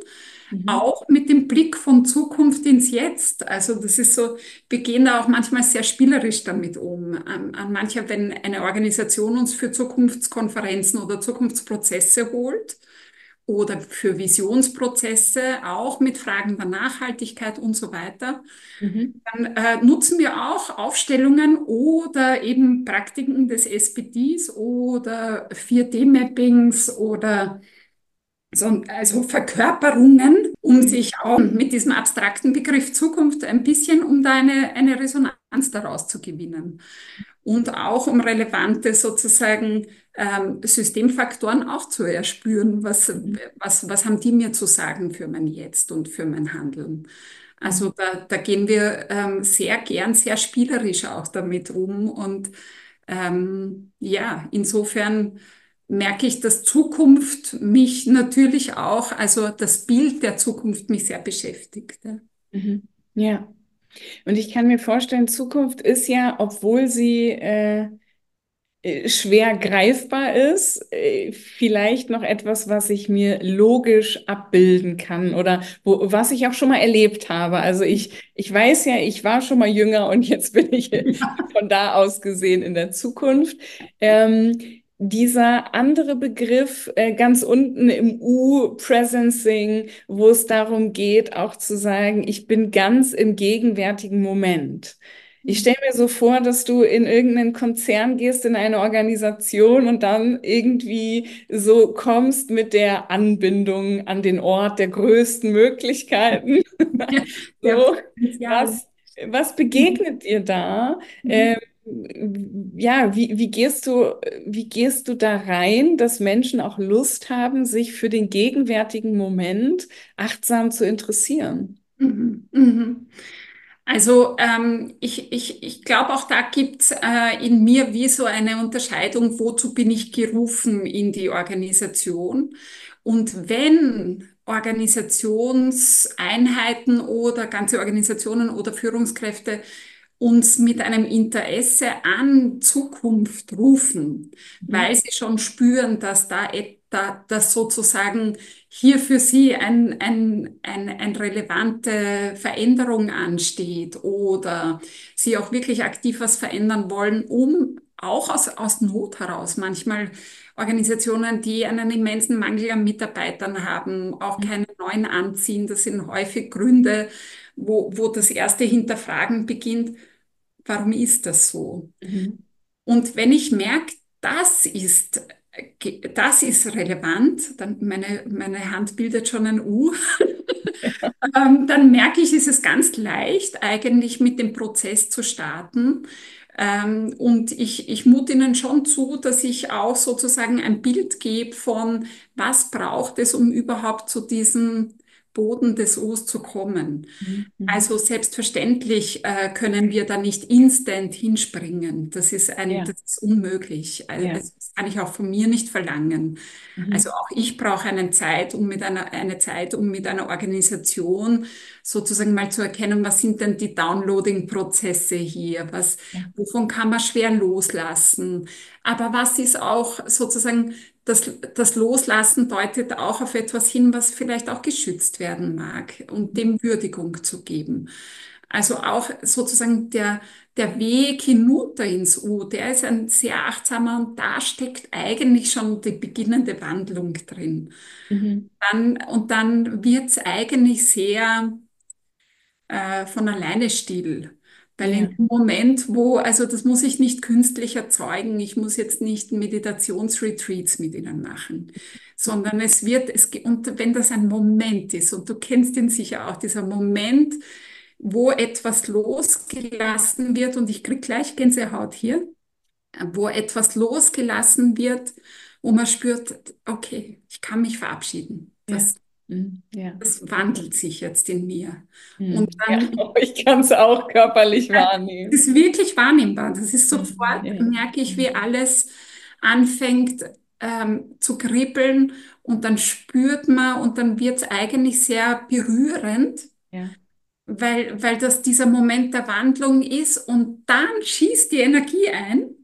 Mhm. auch mit dem Blick von Zukunft ins Jetzt. Also das ist so, wir gehen da auch manchmal sehr spielerisch damit um. An, an mancher, wenn eine Organisation uns für Zukunftskonferenzen oder Zukunftsprozesse holt oder für Visionsprozesse, auch mit Fragen der Nachhaltigkeit und so weiter, Mhm. dann äh, nutzen wir auch Aufstellungen oder eben Praktiken des S P Ds oder vier D-Mappings oder so, also Verkörperungen, um Mhm. sich auch mit diesem abstrakten Begriff Zukunft ein bisschen, um da eine, eine Resonanz daraus zu gewinnen. Und auch um relevante sozusagen ähm, Systemfaktoren auch zu erspüren. Was, Mhm. was, was haben die mir zu sagen für mein Jetzt und für mein Handeln? Also Mhm. da, da gehen wir ähm, sehr gern, sehr spielerisch auch damit um. Und ähm, ja, insofern merke ich, dass Zukunft mich natürlich auch, also das Bild der Zukunft mich sehr beschäftigt. Ja. Mhm. Ja. Und ich kann mir vorstellen, Zukunft ist ja, obwohl sie äh, äh, schwer greifbar ist, äh, vielleicht noch etwas, was ich mir logisch abbilden kann oder wo, was ich auch schon mal erlebt habe. Also ich, ich weiß ja, ich war schon mal jünger und jetzt bin ich von da aus gesehen in der Zukunft. Ähm, Dieser andere Begriff äh, ganz unten im U, Presencing, wo es darum geht, auch zu sagen, ich bin ganz im gegenwärtigen Moment. Ich stelle mir so vor, dass du in irgendeinen Konzern gehst, in eine Organisation und dann irgendwie so kommst mit der Anbindung an den Ort der größten Möglichkeiten. Ja, der So, Potenziale. was, was Mhm. begegnet dir da? Mhm. Ähm, ja, wie, wie gehst du, wie gehst du da rein, dass Menschen auch Lust haben, sich für den gegenwärtigen Moment achtsam zu interessieren? Mhm. Mhm. Also ähm, ich, ich, ich glaube, auch da gibt's äh, in mir wie so eine Unterscheidung, wozu bin ich gerufen in die Organisation. Und wenn Organisationseinheiten oder ganze Organisationen oder Führungskräfte uns mit einem Interesse an Zukunft rufen, Mhm. weil sie schon spüren, dass da, et- da dass sozusagen hier für sie ein, ein, ein, eine relevante Veränderung ansteht oder sie auch wirklich aktiv was verändern wollen, um auch aus, aus Not heraus manchmal Organisationen, die einen immensen Mangel an Mitarbeitern haben, auch keine neuen anziehen. Das sind häufig Gründe, wo, wo das erste Hinterfragen beginnt. Warum ist das so? Mhm. Und wenn ich merke, das ist, das ist relevant, dann meine, meine Hand bildet schon ein U, ähm, dann merke ich, ist es ganz leicht, eigentlich mit dem Prozess zu starten. Ähm, und ich, ich mute Ihnen schon zu, dass ich auch sozusagen ein Bild gebe von, was braucht es, um überhaupt zu diesem Boden des Us zu kommen. Mhm. Mhm. Also selbstverständlich äh, können wir da nicht instant hinspringen. Das ist ein, Ja, das ist unmöglich. Also ja. das kann ich auch von mir nicht verlangen. Also Mhm. auch ich brauche eine Zeit, um mit einer, eine Zeit, um mit einer Organisation sozusagen mal zu erkennen, was sind denn die Downloading-Prozesse hier? Was, Ja. wovon kann man schwer loslassen? Aber was ist auch sozusagen das, das Loslassen deutet auch auf etwas hin, was vielleicht auch geschützt werden mag und dem Würdigung zu geben. Also auch sozusagen der, der Weg hinunter ins U, der ist ein sehr achtsamer und da steckt eigentlich schon die beginnende Wandlung drin. Mhm. Dann, und dann wird's eigentlich sehr äh, von alleine still. Weil in Ja. dem Moment, wo, also das muss ich nicht künstlich erzeugen, ich muss jetzt nicht Meditationsretreats mit ihnen machen, sondern es wird, es, ge- und wenn das ein Moment ist, und du kennst ihn sicher auch, dieser Moment, wo etwas losgelassen wird, und ich krieg gleich Gänsehaut hier, äh, wo etwas losgelassen wird, wo man spürt, okay, ich kann mich verabschieden. Ja. Das, Mhm. Ja. das wandelt sich jetzt in mir. Und Mhm. Ja, dann ich kann es auch körperlich es wahrnehmen. ist wirklich wahrnehmbar. Das ist Mhm. sofort, Ja. merke ich, wie Mhm. alles anfängt ähm, zu kribbeln und dann spürt man und dann wird es eigentlich sehr berührend, Ja. weil, weil das dieser Moment der Wandlung ist und dann schießt die Energie ein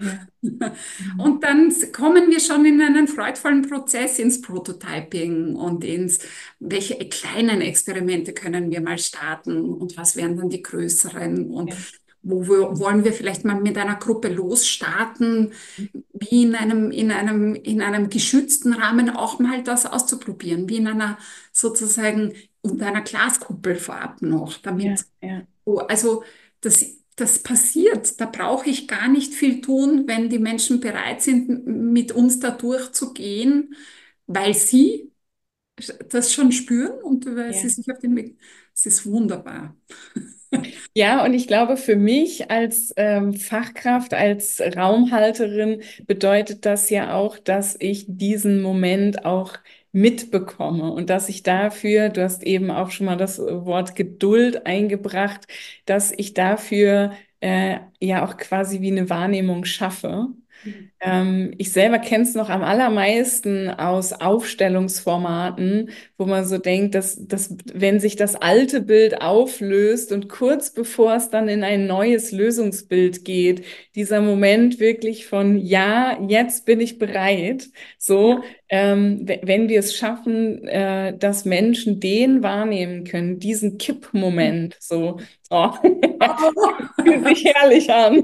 Ja. Mhm. Und dann kommen wir schon in einen freudvollen Prozess ins Prototyping und ins, welche kleinen Experimente können wir mal starten und was wären dann die größeren und Ja. wo wir, wollen wir vielleicht mal mit einer Gruppe losstarten, wie in einem, in einem, in einem geschützten Rahmen auch mal das auszuprobieren, wie in einer sozusagen unter einer Glaskuppel vorab noch, Ja. damit, Ja. oh, also das, das passiert, da brauche ich gar nicht viel tun, wenn die Menschen bereit sind, m- mit uns da durchzugehen, weil sie das schon spüren und weil sie Ja. sich auf den Weg, es ist wunderbar. Ja, und ich glaube, für mich als ähm, Fachkraft, als Raumhalterin bedeutet das ja auch, dass ich diesen Moment auch mitbekomme und dass ich dafür, du hast eben auch schon mal das Wort Geduld eingebracht, dass ich dafür äh, ja auch quasi wie eine Wahrnehmung schaffe. Ähm, ich selber kenne es noch am allermeisten aus Aufstellungsformaten, wo man so denkt, dass, dass wenn sich das alte Bild auflöst und kurz bevor es dann in ein neues Lösungsbild geht, dieser Moment wirklich von ja, jetzt bin ich bereit. So, Ja. ähm, we- wenn wir es schaffen, äh, dass Menschen den wahrnehmen können, diesen Kippmoment, so, oh, fühlt sich herrlich an.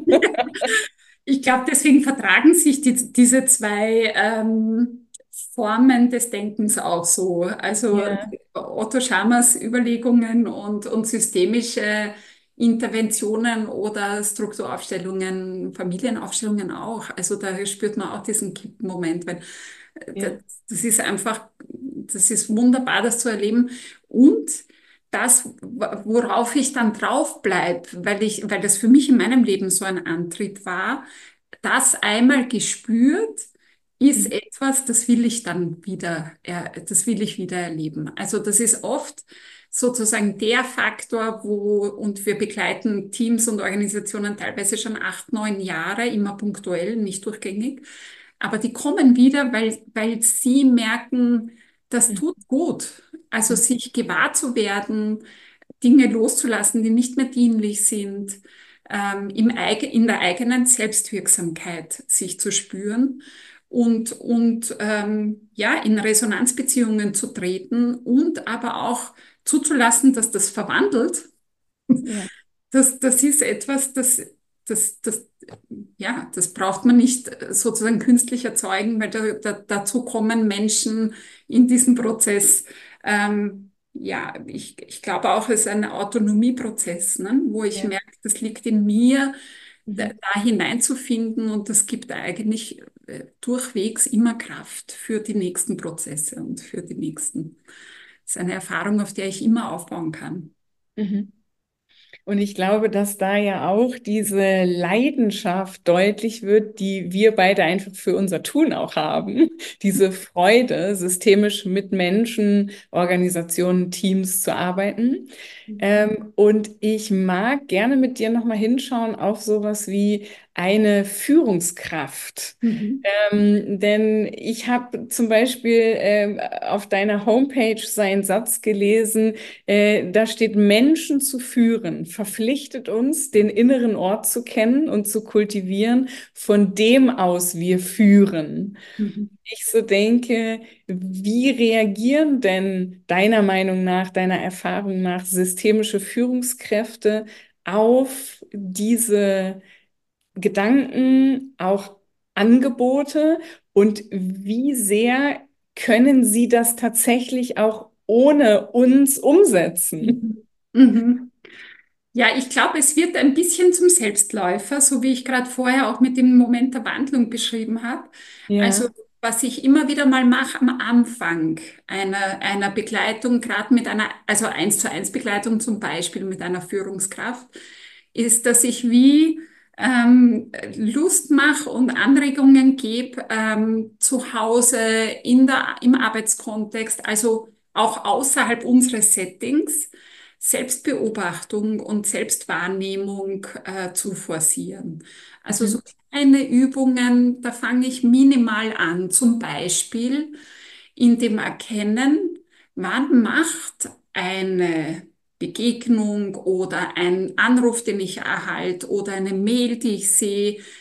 Ich glaube, deswegen vertragen sich die, diese zwei ähm, Formen des Denkens auch so. Also Ja, Otto Schamers Überlegungen und, und systemische Interventionen oder Strukturaufstellungen, Familienaufstellungen auch. Also da spürt man auch diesen Kippmoment, weil äh, das, ja. das ist einfach, das ist wunderbar, das zu erleben. Und das, worauf ich dann drauf bleib, weil ich, weil das für mich in meinem Leben so ein Antrieb war, das einmal gespürt, ist Mhm. etwas, das will ich dann wieder, er- das will ich wieder erleben. Also das ist oft sozusagen der Faktor, wo, und wir begleiten Teams und Organisationen teilweise schon acht, neun Jahre, immer punktuell, nicht durchgängig. Aber die kommen wieder, weil, weil sie merken, das tut gut. Also Mhm. sich gewahr zu werden, Dinge loszulassen, die nicht mehr dienlich sind, ähm, im, eig- in der eigenen Selbstwirksamkeit sich zu spüren und, und ähm, ja, in Resonanzbeziehungen zu treten und aber auch zuzulassen, dass das verwandelt. Ja. Das, das ist etwas, das, das, das, ja, das braucht man nicht äh, sozusagen künstlich erzeugen, weil da, da, dazu kommen Menschen in diesem Prozess. Ähm, ja, ich, ich glaube auch, es ist ein Autonomieprozess, ne, wo ich Ja. merke, das liegt in mir, da, Mhm. da hineinzufinden und das gibt eigentlich äh, durchwegs immer Kraft für die nächsten Prozesse und für die nächsten. Das ist eine Erfahrung, auf der ich immer aufbauen kann. Mhm. Und ich glaube, dass da ja auch diese Leidenschaft deutlich wird, die wir beide einfach für unser Tun auch haben. Diese Freude, systemisch mit Menschen, Organisationen, Teams zu arbeiten. Ähm, und ich mag gerne mit dir nochmal hinschauen auf sowas wie eine Führungskraft. Mhm. Ähm, denn ich habe zum Beispiel ähm, auf deiner Homepage seinen Satz gelesen, äh, da steht: Menschen zu führen, verpflichtet uns, den inneren Ort zu kennen und zu kultivieren, von dem aus wir führen. Mhm. Ich so denke, wie reagieren denn deiner Meinung nach, deiner Erfahrung nach systemische Führungskräfte auf diese Gedanken, auch Angebote, und wie sehr können sie das tatsächlich auch ohne uns umsetzen? Mhm. Mhm. Ja, ich glaube, es wird ein bisschen zum Selbstläufer, so wie ich gerade vorher auch mit dem Moment der Wandlung beschrieben habe. Also Ja. was ich immer wieder mal mache am Anfang einer, einer Begleitung, gerade mit einer, also eins zu eins Begleitung zum Beispiel mit einer Führungskraft, ist, dass ich wie ähm, Lust mache und Anregungen gebe ähm, zu Hause in der, im Arbeitskontext, also auch außerhalb unseres Settings Selbstbeobachtung und Selbstwahrnehmung äh, zu forcieren. Also so Mhm. kleine Übungen, da fange ich minimal an, zum Beispiel in dem Erkennen, wann macht eine Begegnung oder ein Anruf, den ich erhalte oder eine Mail, die ich sehe,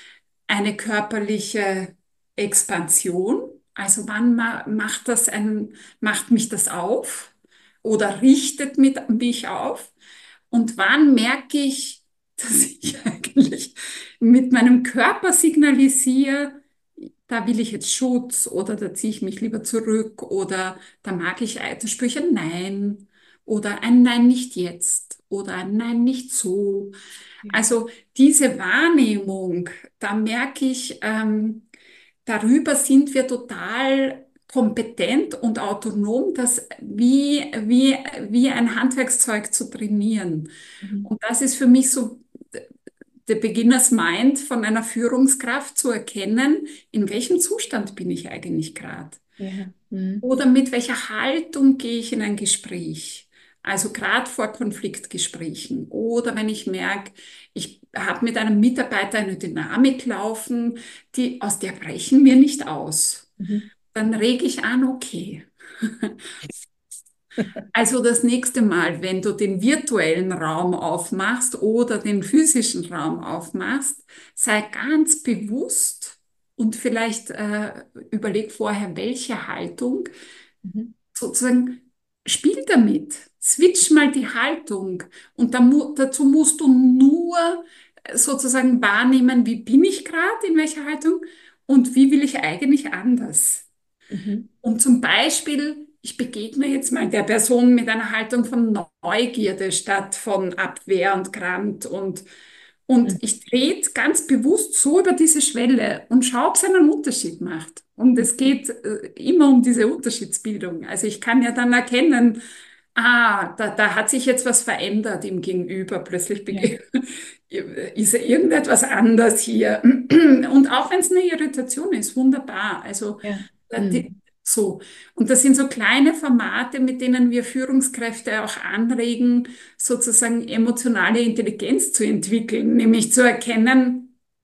eine körperliche Expansion? Also wann ma macht das ein, macht mich das auf oder richtet mit, mich auf? Und wann merke ich, dass ich eigentlich mit meinem Körper signalisiere, da will ich jetzt Schutz oder da ziehe ich mich lieber zurück oder da mag ich, da spüre ich ein Nein oder ein Nein nicht jetzt oder ein Nein nicht so. Ja. Also diese Wahrnehmung, da merke ich, ähm, darüber sind wir total kompetent und autonom, das wie, wie, wie ein Handwerkszeug zu trainieren. Mhm. Und das ist für mich so der Beginners Mind von einer Führungskraft zu erkennen, in welchem Zustand bin ich eigentlich gerade? Ja. Mhm. Oder mit welcher Haltung gehe ich in ein Gespräch? Also gerade vor Konfliktgesprächen. Oder wenn ich merke, ich habe mit einem Mitarbeiter eine Dynamik laufen, die, aus der brechen wir nicht aus. Mhm. Dann rege ich an, okay. Also das nächste Mal, wenn du den virtuellen Raum aufmachst oder den physischen Raum aufmachst, sei ganz bewusst und vielleicht äh, überleg vorher, welche Haltung Mhm. sozusagen spiel damit. Switch mal die Haltung und da mu dazu musst du nur sozusagen wahrnehmen, wie bin ich gerade, in welcher Haltung und wie will ich eigentlich anders. Mhm. Und zum Beispiel, ich begegne jetzt mal der Person mit einer Haltung von Neugierde statt von Abwehr und Grant und, und Mhm. ich trete ganz bewusst so über diese Schwelle und schaue, ob es einen Unterschied macht. Und es geht äh, immer um diese Unterschiedsbildung. Also ich kann ja dann erkennen, ah, da, da hat sich jetzt was verändert im Gegenüber. Plötzlich Ja. bege- ist irgendetwas anders hier. Und auch wenn es eine Irritation ist, wunderbar. Also Ja. äh, die, Mhm. so. Und das sind so kleine Formate, mit denen wir Führungskräfte auch anregen, sozusagen emotionale Intelligenz zu entwickeln, nämlich zu erkennen,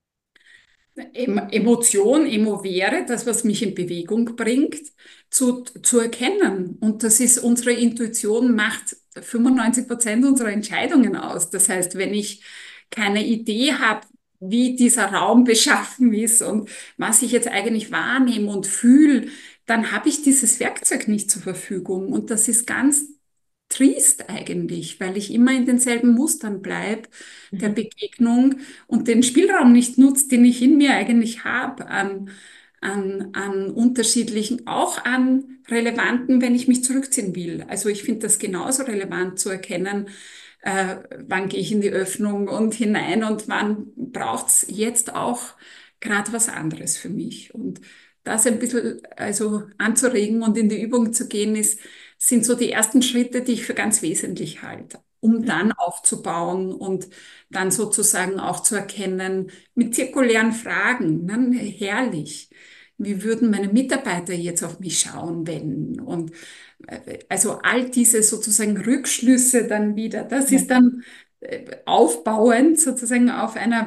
Em- Emotion, Emovere, das, was mich in Bewegung bringt, zu, zu erkennen. Und das ist unsere Intuition, macht fünfundneunzig Prozent unserer Entscheidungen aus. Das heißt, wenn ich keine Idee habe, wie dieser Raum beschaffen ist und was ich jetzt eigentlich wahrnehme und fühle, dann habe ich dieses Werkzeug nicht zur Verfügung. Und das ist ganz triest eigentlich, weil ich immer in denselben Mustern bleibe der Mhm. Begegnung und den Spielraum nicht nutze, den ich in mir eigentlich habe, an, an, an unterschiedlichen, auch an relevanten, wenn ich mich zurückziehen will. Also ich finde das genauso relevant zu erkennen, äh, wann gehe ich in die Öffnung und hinein und wann braucht es jetzt auch gerade was anderes für mich. Und das ein bisschen also anzuregen und in die Übung zu gehen, ist, sind so die ersten Schritte, die ich für ganz wesentlich halte, um dann aufzubauen und dann sozusagen auch zu erkennen, mit zirkulären Fragen, ne, herrlich. Wie würden meine Mitarbeiter jetzt auf mich schauen, wenn? Und äh, also all diese sozusagen Rückschlüsse dann wieder, das Ja. ist dann äh, aufbauend sozusagen auf einer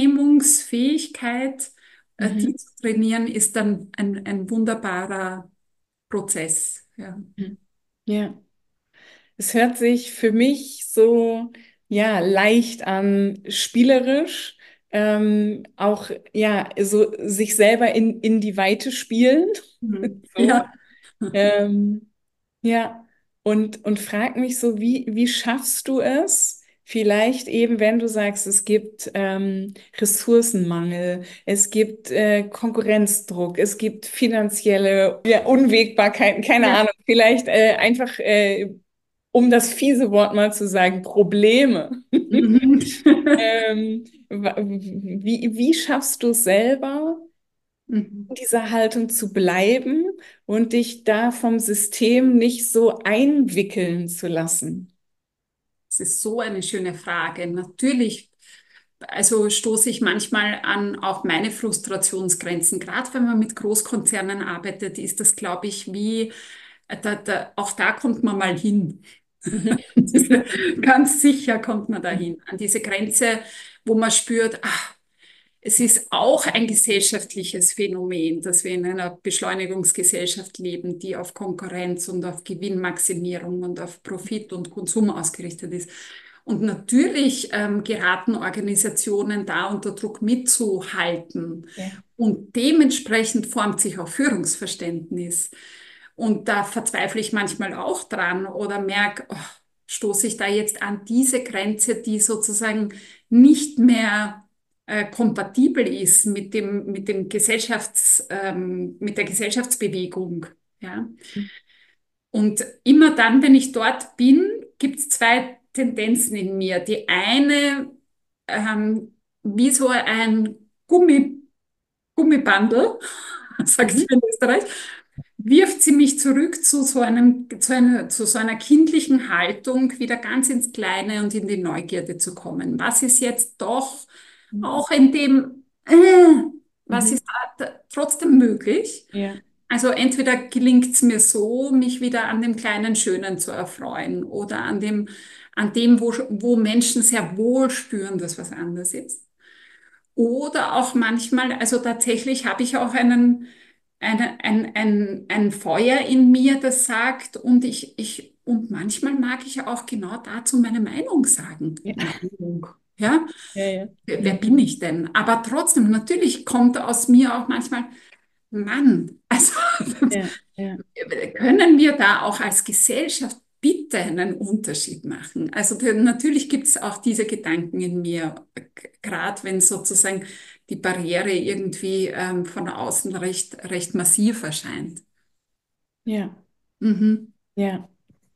Wahrnehmungsfähigkeit, äh, die Mhm. zu trainieren, ist dann ein, ein wunderbarer Prozess. Ja. Mhm. Ja. Es hört sich für mich so, ja, leicht an, spielerisch, ähm, auch, ja, so sich selber in, in die Weite spielen, Mhm. so. Ja. Ähm, ja, und, und frag mich so, wie, wie schaffst du es? Vielleicht eben, wenn du sagst, es gibt ähm, Ressourcenmangel, es gibt äh, Konkurrenzdruck, es gibt finanzielle ja, Unwägbarkeiten, keine Ja. Ahnung, vielleicht äh, einfach, äh, um das fiese Wort mal zu sagen, Probleme. Mhm. Ähm, wa- wie, wie schaffst du es selber, Mhm. in dieser Haltung zu bleiben und dich da vom System nicht so einwickeln zu lassen? Das ist so eine schöne Frage. Natürlich, also stoße ich manchmal an auch meine Frustrationsgrenzen. Gerade wenn man mit Großkonzernen arbeitet, ist das, glaube ich, wie, äh, da, da, auch da kommt man mal hin. Mhm. Diese- Ganz sicher kommt man dahin, an diese Grenze, wo man spürt, ach, es ist auch ein gesellschaftliches Phänomen, dass wir in einer Beschleunigungsgesellschaft leben, die auf Konkurrenz und auf Gewinnmaximierung und auf Profit und Konsum ausgerichtet ist. Und natürlich ähm, geraten Organisationen da unter Druck mitzuhalten. Ja. Und dementsprechend formt sich auch Führungsverständnis. Und da verzweifle ich manchmal auch dran oder merke, oh, stoße ich da jetzt an diese Grenze, die sozusagen nicht mehr äh, kompatibel ist mit dem, mit dem Gesellschafts, ähm, mit der Gesellschaftsbewegung. Ja? Und immer dann, wenn ich dort bin, gibt es zwei Tendenzen in mir. Die eine, ähm, wie so ein Gummi, Gummibandel, sagt Mhm. sie in Österreich, wirft sie mich zurück zu so einem, zu einer, zu so einer kindlichen Haltung, wieder ganz ins Kleine und in die Neugierde zu kommen. Was ist jetzt doch Mhm. auch in dem, äh, was Mhm. ist da trotzdem möglich? Ja. Also entweder gelingt es mir so, mich wieder an dem kleinen Schönen zu erfreuen oder an dem, an dem, wo, wo Menschen sehr wohl spüren, dass was anders ist. Oder auch manchmal, also tatsächlich habe ich auch einen, eine, ein, ein, ein Feuer in mir, das sagt, und ich, ich, und manchmal mag ich auch genau dazu meine Meinung sagen. Ja. Meinung. Ja, Ja, ja. wer, wer bin ich denn? Aber trotzdem, natürlich kommt aus mir auch manchmal, Mann, also Ja, ja, können wir da auch als Gesellschaft bitte einen Unterschied machen? Also d- natürlich gibt es auch diese Gedanken in mir, gerade wenn sozusagen die Barriere irgendwie ähm, von außen recht, recht massiv erscheint. ja, Mhm. ja.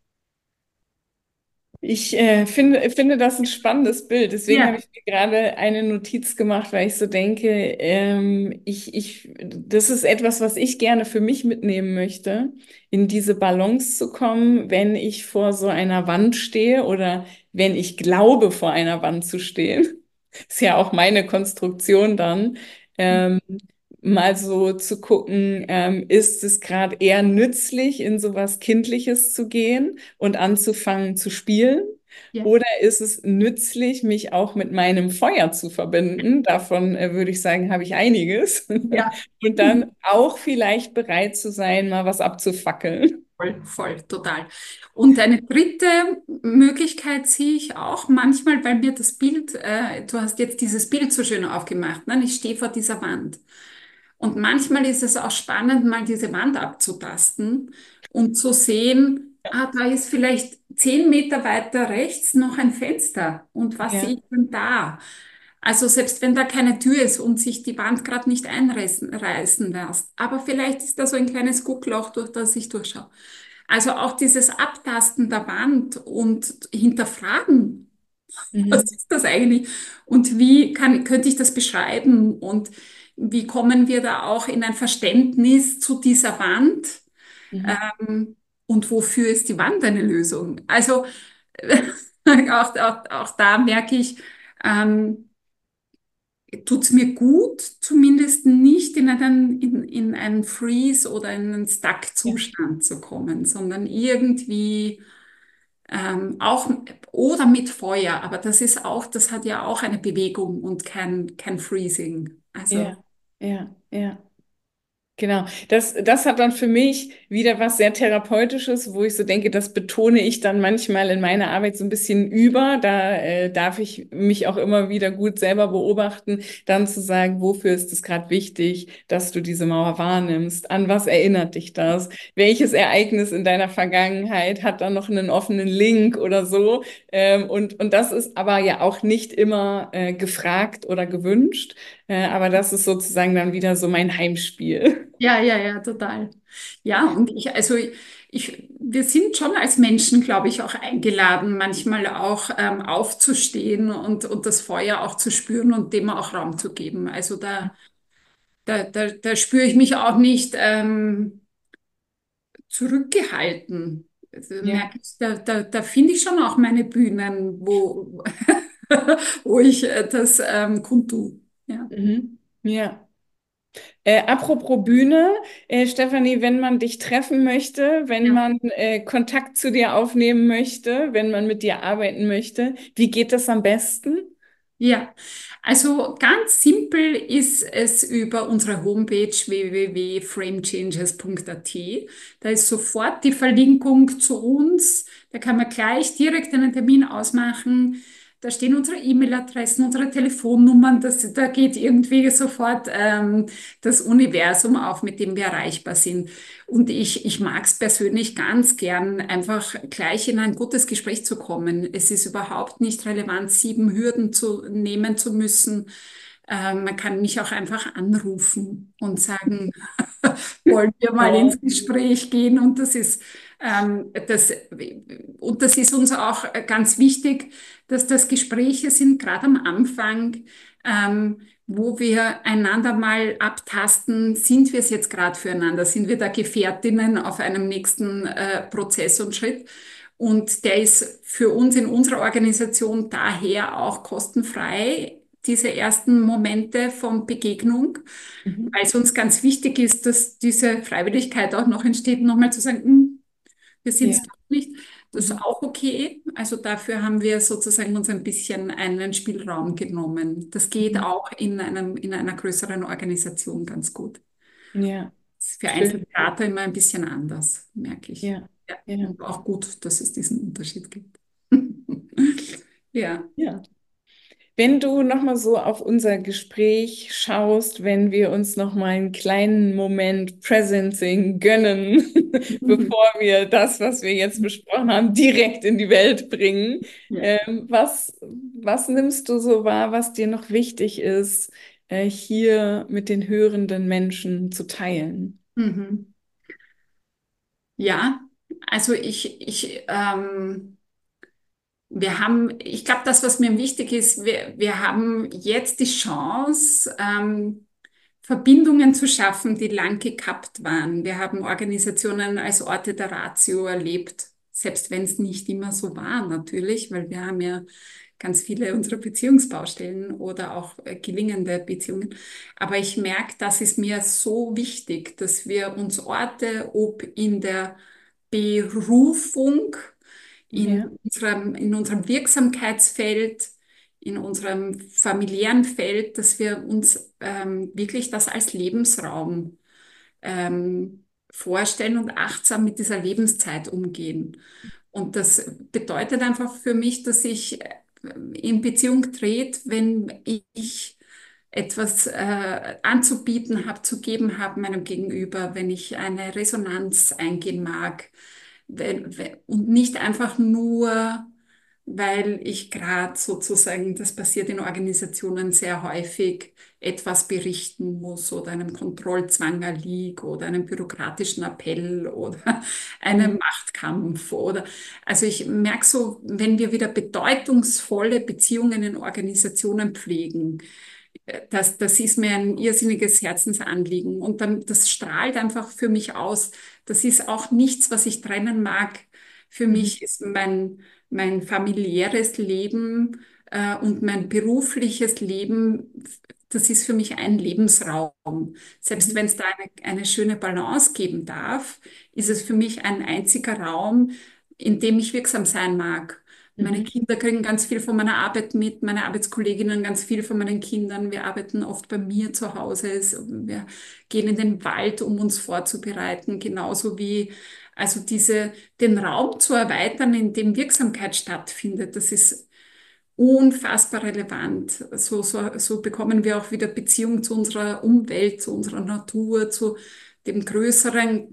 Ich äh, finde, finde das ein spannendes Bild. Deswegen habe Ja, ich mir gerade eine Notiz gemacht, weil ich so denke, ähm, ich, ich, das ist etwas, was ich gerne für mich mitnehmen möchte, in diese Balance zu kommen, wenn ich vor so einer Wand stehe oder wenn ich glaube, vor einer Wand zu stehen. Ist ja auch meine Konstruktion dann. Ähm, Mal so zu gucken, ähm, ist es gerade eher nützlich, in sowas Kindliches zu gehen und anzufangen zu spielen? ja, Oder ist es nützlich, mich auch mit meinem Feuer zu verbinden? Davon äh, würde ich sagen, habe ich einiges. ja. Und dann auch vielleicht bereit zu sein, mal was abzufackeln. Voll, voll, total. Und eine dritte Möglichkeit sehe ich auch manchmal, weil mir das Bild, äh, du hast jetzt dieses Bild so schön aufgemacht, ne? Ich stehe vor dieser Wand. Und manchmal ist es auch spannend, mal diese Wand abzutasten und zu sehen, ah, da ist vielleicht zehn Meter weiter rechts noch ein Fenster. Und was sehe Ja, ich denn da? Also selbst wenn da keine Tür ist und sich die Wand gerade nicht einreißen reißen lässt, aber vielleicht ist da so ein kleines Guckloch, durch das ich durchschaue. Also auch dieses Abtasten der Wand und hinterfragen, was mhm. ist das eigentlich? Und wie kann, könnte ich das beschreiben? Und wie kommen wir da auch in ein Verständnis zu dieser Wand? Mhm. Ähm, und wofür ist die Wand eine Lösung? Also auch, auch, auch da merke ich, ähm, tut es mir gut, zumindest nicht in einen, in, in einen Freeze oder in einen Ja, Stuck-Zustand zu kommen, sondern irgendwie ähm, auch oder mit Feuer, aber das ist auch, das hat ja auch eine Bewegung und kein, kein Freezing. Also, ja, ja, ja. Genau, das, das hat dann für mich wieder was sehr Therapeutisches, wo ich so denke, das betone ich dann manchmal in meiner Arbeit so ein bisschen über. Da äh, darf ich mich auch immer wieder gut selber beobachten, dann zu sagen, wofür ist es gerade wichtig, dass du diese Mauer wahrnimmst? An was erinnert dich das? Welches Ereignis in deiner Vergangenheit hat dann noch einen offenen Link oder so? Ähm, und, und das ist aber ja auch nicht immer äh, gefragt oder gewünscht. Äh, aber das ist sozusagen dann wieder so mein Heimspiel. ja, ja, ja, total. Ja, und ich, also ich, wir sind schon als Menschen, glaube ich, auch eingeladen, manchmal auch ähm, aufzustehen und, und das Feuer auch zu spüren und dem auch Raum zu geben. Also da, da, da, da spüre ich mich auch nicht ähm, zurückgehalten. Also Ja. merke ich, da, da, da finde ich schon auch meine Bühnen, wo, wo ich äh, das ähm, kundtue. Ja. Mhm. Ja. Äh, apropos Bühne, äh, Stefanie, wenn man dich treffen möchte, wenn Ja. man äh, Kontakt zu dir aufnehmen möchte, wenn man mit dir arbeiten möchte, wie geht das am besten? Ja, also ganz simpel ist es über unsere Homepage w w w punkt framechanges punkt a t. Da ist sofort die Verlinkung zu uns. Da kann man gleich direkt einen Termin ausmachen. Da stehen unsere E-Mail-Adressen, unsere Telefonnummern. Das, da geht irgendwie sofort ähm, das Universum auf, mit dem wir erreichbar sind. Und ich, ich mag es persönlich ganz gern, einfach gleich in ein gutes Gespräch zu kommen. Es ist überhaupt nicht relevant, sieben Hürden zu nehmen zu müssen. Ähm, man kann mich auch einfach anrufen und sagen, wollen wir mal Ja. ins Gespräch gehen? Und das ist, ähm, das, und das ist uns auch ganz wichtig, dass das Gespräche sind, gerade am Anfang, ähm, wo wir einander mal abtasten, sind wir es jetzt gerade füreinander? Sind wir da Gefährtinnen auf einem nächsten äh, Prozess und Schritt? Und der ist für uns in unserer Organisation daher auch kostenfrei, diese ersten Momente von Begegnung, Mhm. weil es uns ganz wichtig ist, dass diese Freiwilligkeit auch noch entsteht, nochmal zu sagen, "Hm, wir sind Ja. es doch nicht." Das ist Mhm. auch okay. Also dafür haben wir sozusagen uns ein bisschen einen Spielraum genommen. Das geht Mhm. auch in einem, in einer größeren Organisation ganz gut. Ja, Das ist für schön. Einzelberater immer ein bisschen anders, merke ich. Ja, Ja, ja, und auch gut, dass es diesen Unterschied gibt. Ja. ja. Wenn du nochmal so auf unser Gespräch schaust, wenn wir uns nochmal einen kleinen Moment Presencing gönnen, bevor wir das, was wir jetzt besprochen haben, direkt in die Welt bringen, Ja. ähm, was, was nimmst du so wahr, was dir noch wichtig ist, äh, hier mit den hörenden Menschen zu teilen? Mhm. Ja, also ich, ich, ähm, wir haben, ich glaube, das, was mir wichtig ist, wir, wir haben jetzt die Chance, ähm, Verbindungen zu schaffen, die lang gekappt waren. Wir haben Organisationen als Orte der Ratio erlebt, selbst wenn es nicht immer so war, natürlich, weil wir haben ja ganz viele unserer Beziehungsbaustellen oder auch äh, gelingende Beziehungen. Aber ich merke, das ist mir so wichtig, dass wir uns Orte, ob in der Berufung, in Ja. unserem, in unserem Wirksamkeitsfeld, in unserem familiären Feld, dass wir uns ähm, wirklich das als Lebensraum ähm, vorstellen und achtsam mit dieser Lebenszeit umgehen. Und das bedeutet einfach für mich, dass ich äh, in Beziehung trete, wenn ich etwas äh, anzubieten habe, zu geben habe meinem Gegenüber, wenn ich eine Resonanz eingehen mag, wenn, wenn, und nicht einfach nur, weil ich gerade sozusagen, das passiert in Organisationen sehr häufig, etwas berichten muss oder einem Kontrollzwang erliegt oder einem bürokratischen Appell oder einem Mhm. Machtkampf oder, also ich merke so, wenn wir wieder bedeutungsvolle Beziehungen in Organisationen pflegen, das, das ist mir ein irrsinniges Herzensanliegen und dann, das strahlt einfach für mich aus. Das ist auch nichts, was ich trennen mag. Für Mhm. mich ist mein, mein familiäres Leben äh, und mein berufliches Leben, das ist für mich ein Lebensraum. Selbst Mhm. wenn es da eine, eine schöne Balance geben darf, ist es für mich ein einziger Raum, in dem ich wirksam sein mag. Meine Mhm. Kinder kriegen ganz viel von meiner Arbeit mit, meine Arbeitskolleginnen ganz viel von meinen Kindern. Wir arbeiten oft bei mir zu Hause. Es- Wir gehen in den Wald, um uns vorzubereiten, genauso wie also diese, den Raum zu erweitern, in dem Wirksamkeit stattfindet. Das ist unfassbar relevant. So, so, so bekommen wir auch wieder Beziehung zu unserer Umwelt, zu unserer Natur, zu dem Größeren,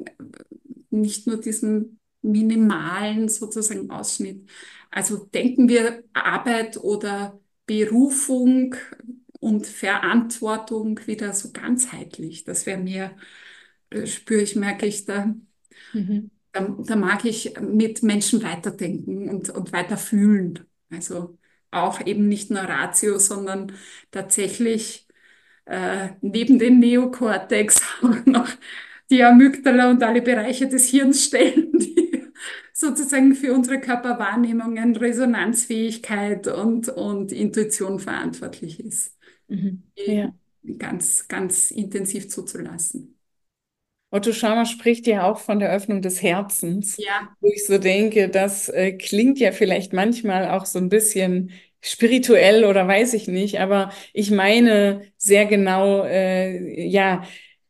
nicht nur diesem minimalen sozusagen Ausschnitt. Also denken wir Arbeit oder Berufung und Verantwortung wieder so ganzheitlich. Das wäre mir, äh, spüre ich, merke ich, da, Mhm. da, da mag ich mit Menschen weiterdenken und, und weiter fühlen. Also auch eben nicht nur Ratio, sondern tatsächlich äh, neben dem Neokortex auch noch die Amygdala und alle Bereiche des Hirns stellen, die sozusagen für unsere Körperwahrnehmungen, Resonanzfähigkeit und, und Intuition verantwortlich ist. Mhm. Die Ja. ganz, ganz intensiv zuzulassen. Otto Scharmer spricht ja auch von der Öffnung des Herzens, Ja, wo ich so denke, das äh, klingt ja vielleicht manchmal auch so ein bisschen spirituell oder weiß ich nicht, aber ich meine sehr genau, äh, ja,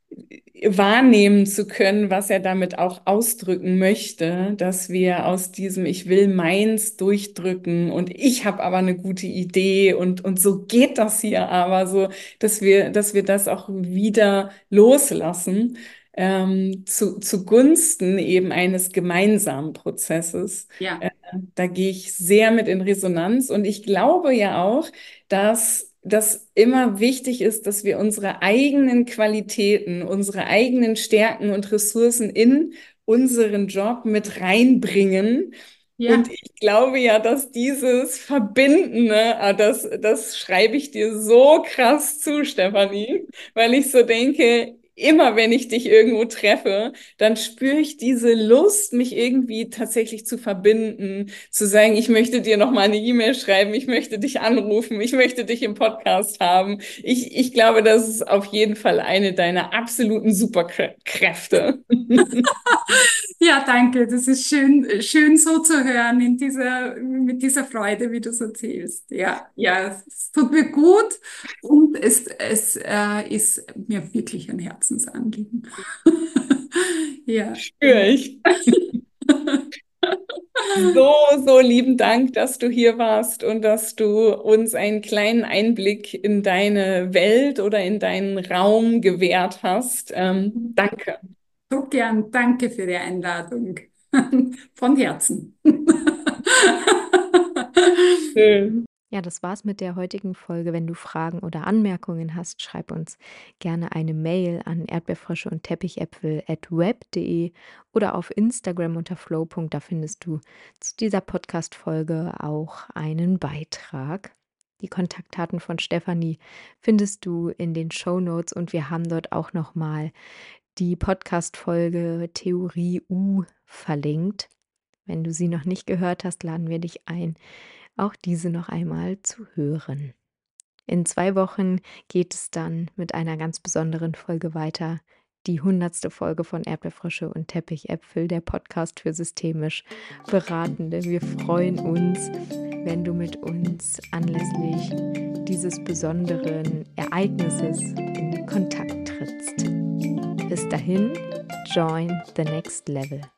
wahrnehmen zu können, was er damit auch ausdrücken möchte, dass wir aus diesem Ich will meins durchdrücken und ich habe aber eine gute Idee und, und so geht das hier aber so, dass wir, dass wir das auch wieder loslassen, ähm, zu, zugunsten eben eines gemeinsamen Prozesses. Ja, Äh, Da gehe ich sehr mit in Resonanz und ich glaube ja auch, dass das immer wichtig ist, dass wir unsere eigenen Qualitäten, unsere eigenen Stärken und Ressourcen in unseren Job mit reinbringen. Und ja. ich glaube ja, dass dieses Verbindende, ah, das, das schreibe ich dir so krass zu, Stefanie, weil ich so denke, immer wenn ich dich irgendwo treffe, dann spüre ich diese Lust, mich irgendwie tatsächlich zu verbinden, zu sagen, ich möchte dir noch mal eine E-Mail schreiben, ich möchte dich anrufen, ich möchte dich im Podcast haben. Ich, ich glaube, das ist auf jeden Fall eine deiner absoluten Superkräfte. Ja, danke. Das ist schön, schön so zu hören in dieser, mit dieser Freude, wie du es erzählst. Ja, ja, es tut mir gut und es, es äh, ist mir wirklich ein Herzensanliegen. Ja, Spüre ich. So, so lieben Dank, dass du hier warst und dass du uns einen kleinen Einblick in deine Welt oder in deinen Raum gewährt hast. Ähm, danke. so gern. Danke für die Einladung. Von Herzen. Schön. Ja, das war's mit der heutigen Folge. Wenn du Fragen oder Anmerkungen hast, schreib uns gerne eine Mail an erdbeerfrösche und teppichäpfel at web punkt de oder auf Instagram unter flow. Da findest du zu dieser Podcast-Folge auch einen Beitrag. Die Kontaktdaten von Stefanie findest du in den Shownotes und wir haben dort auch nochmal die Podcast-Folge Theorie U verlinkt. Wenn du sie noch nicht gehört hast, laden wir dich ein, auch diese noch einmal zu hören. In zwei Wochen geht es dann mit einer ganz besonderen Folge weiter. Die hundertste Folge von Erdbeerfrösche und Teppichäpfel, der Podcast für systemisch Beratende. Wir freuen uns, wenn du mit uns anlässlich dieses besonderen Ereignisses in Kontakt trittst. Bis dahin, join the next level.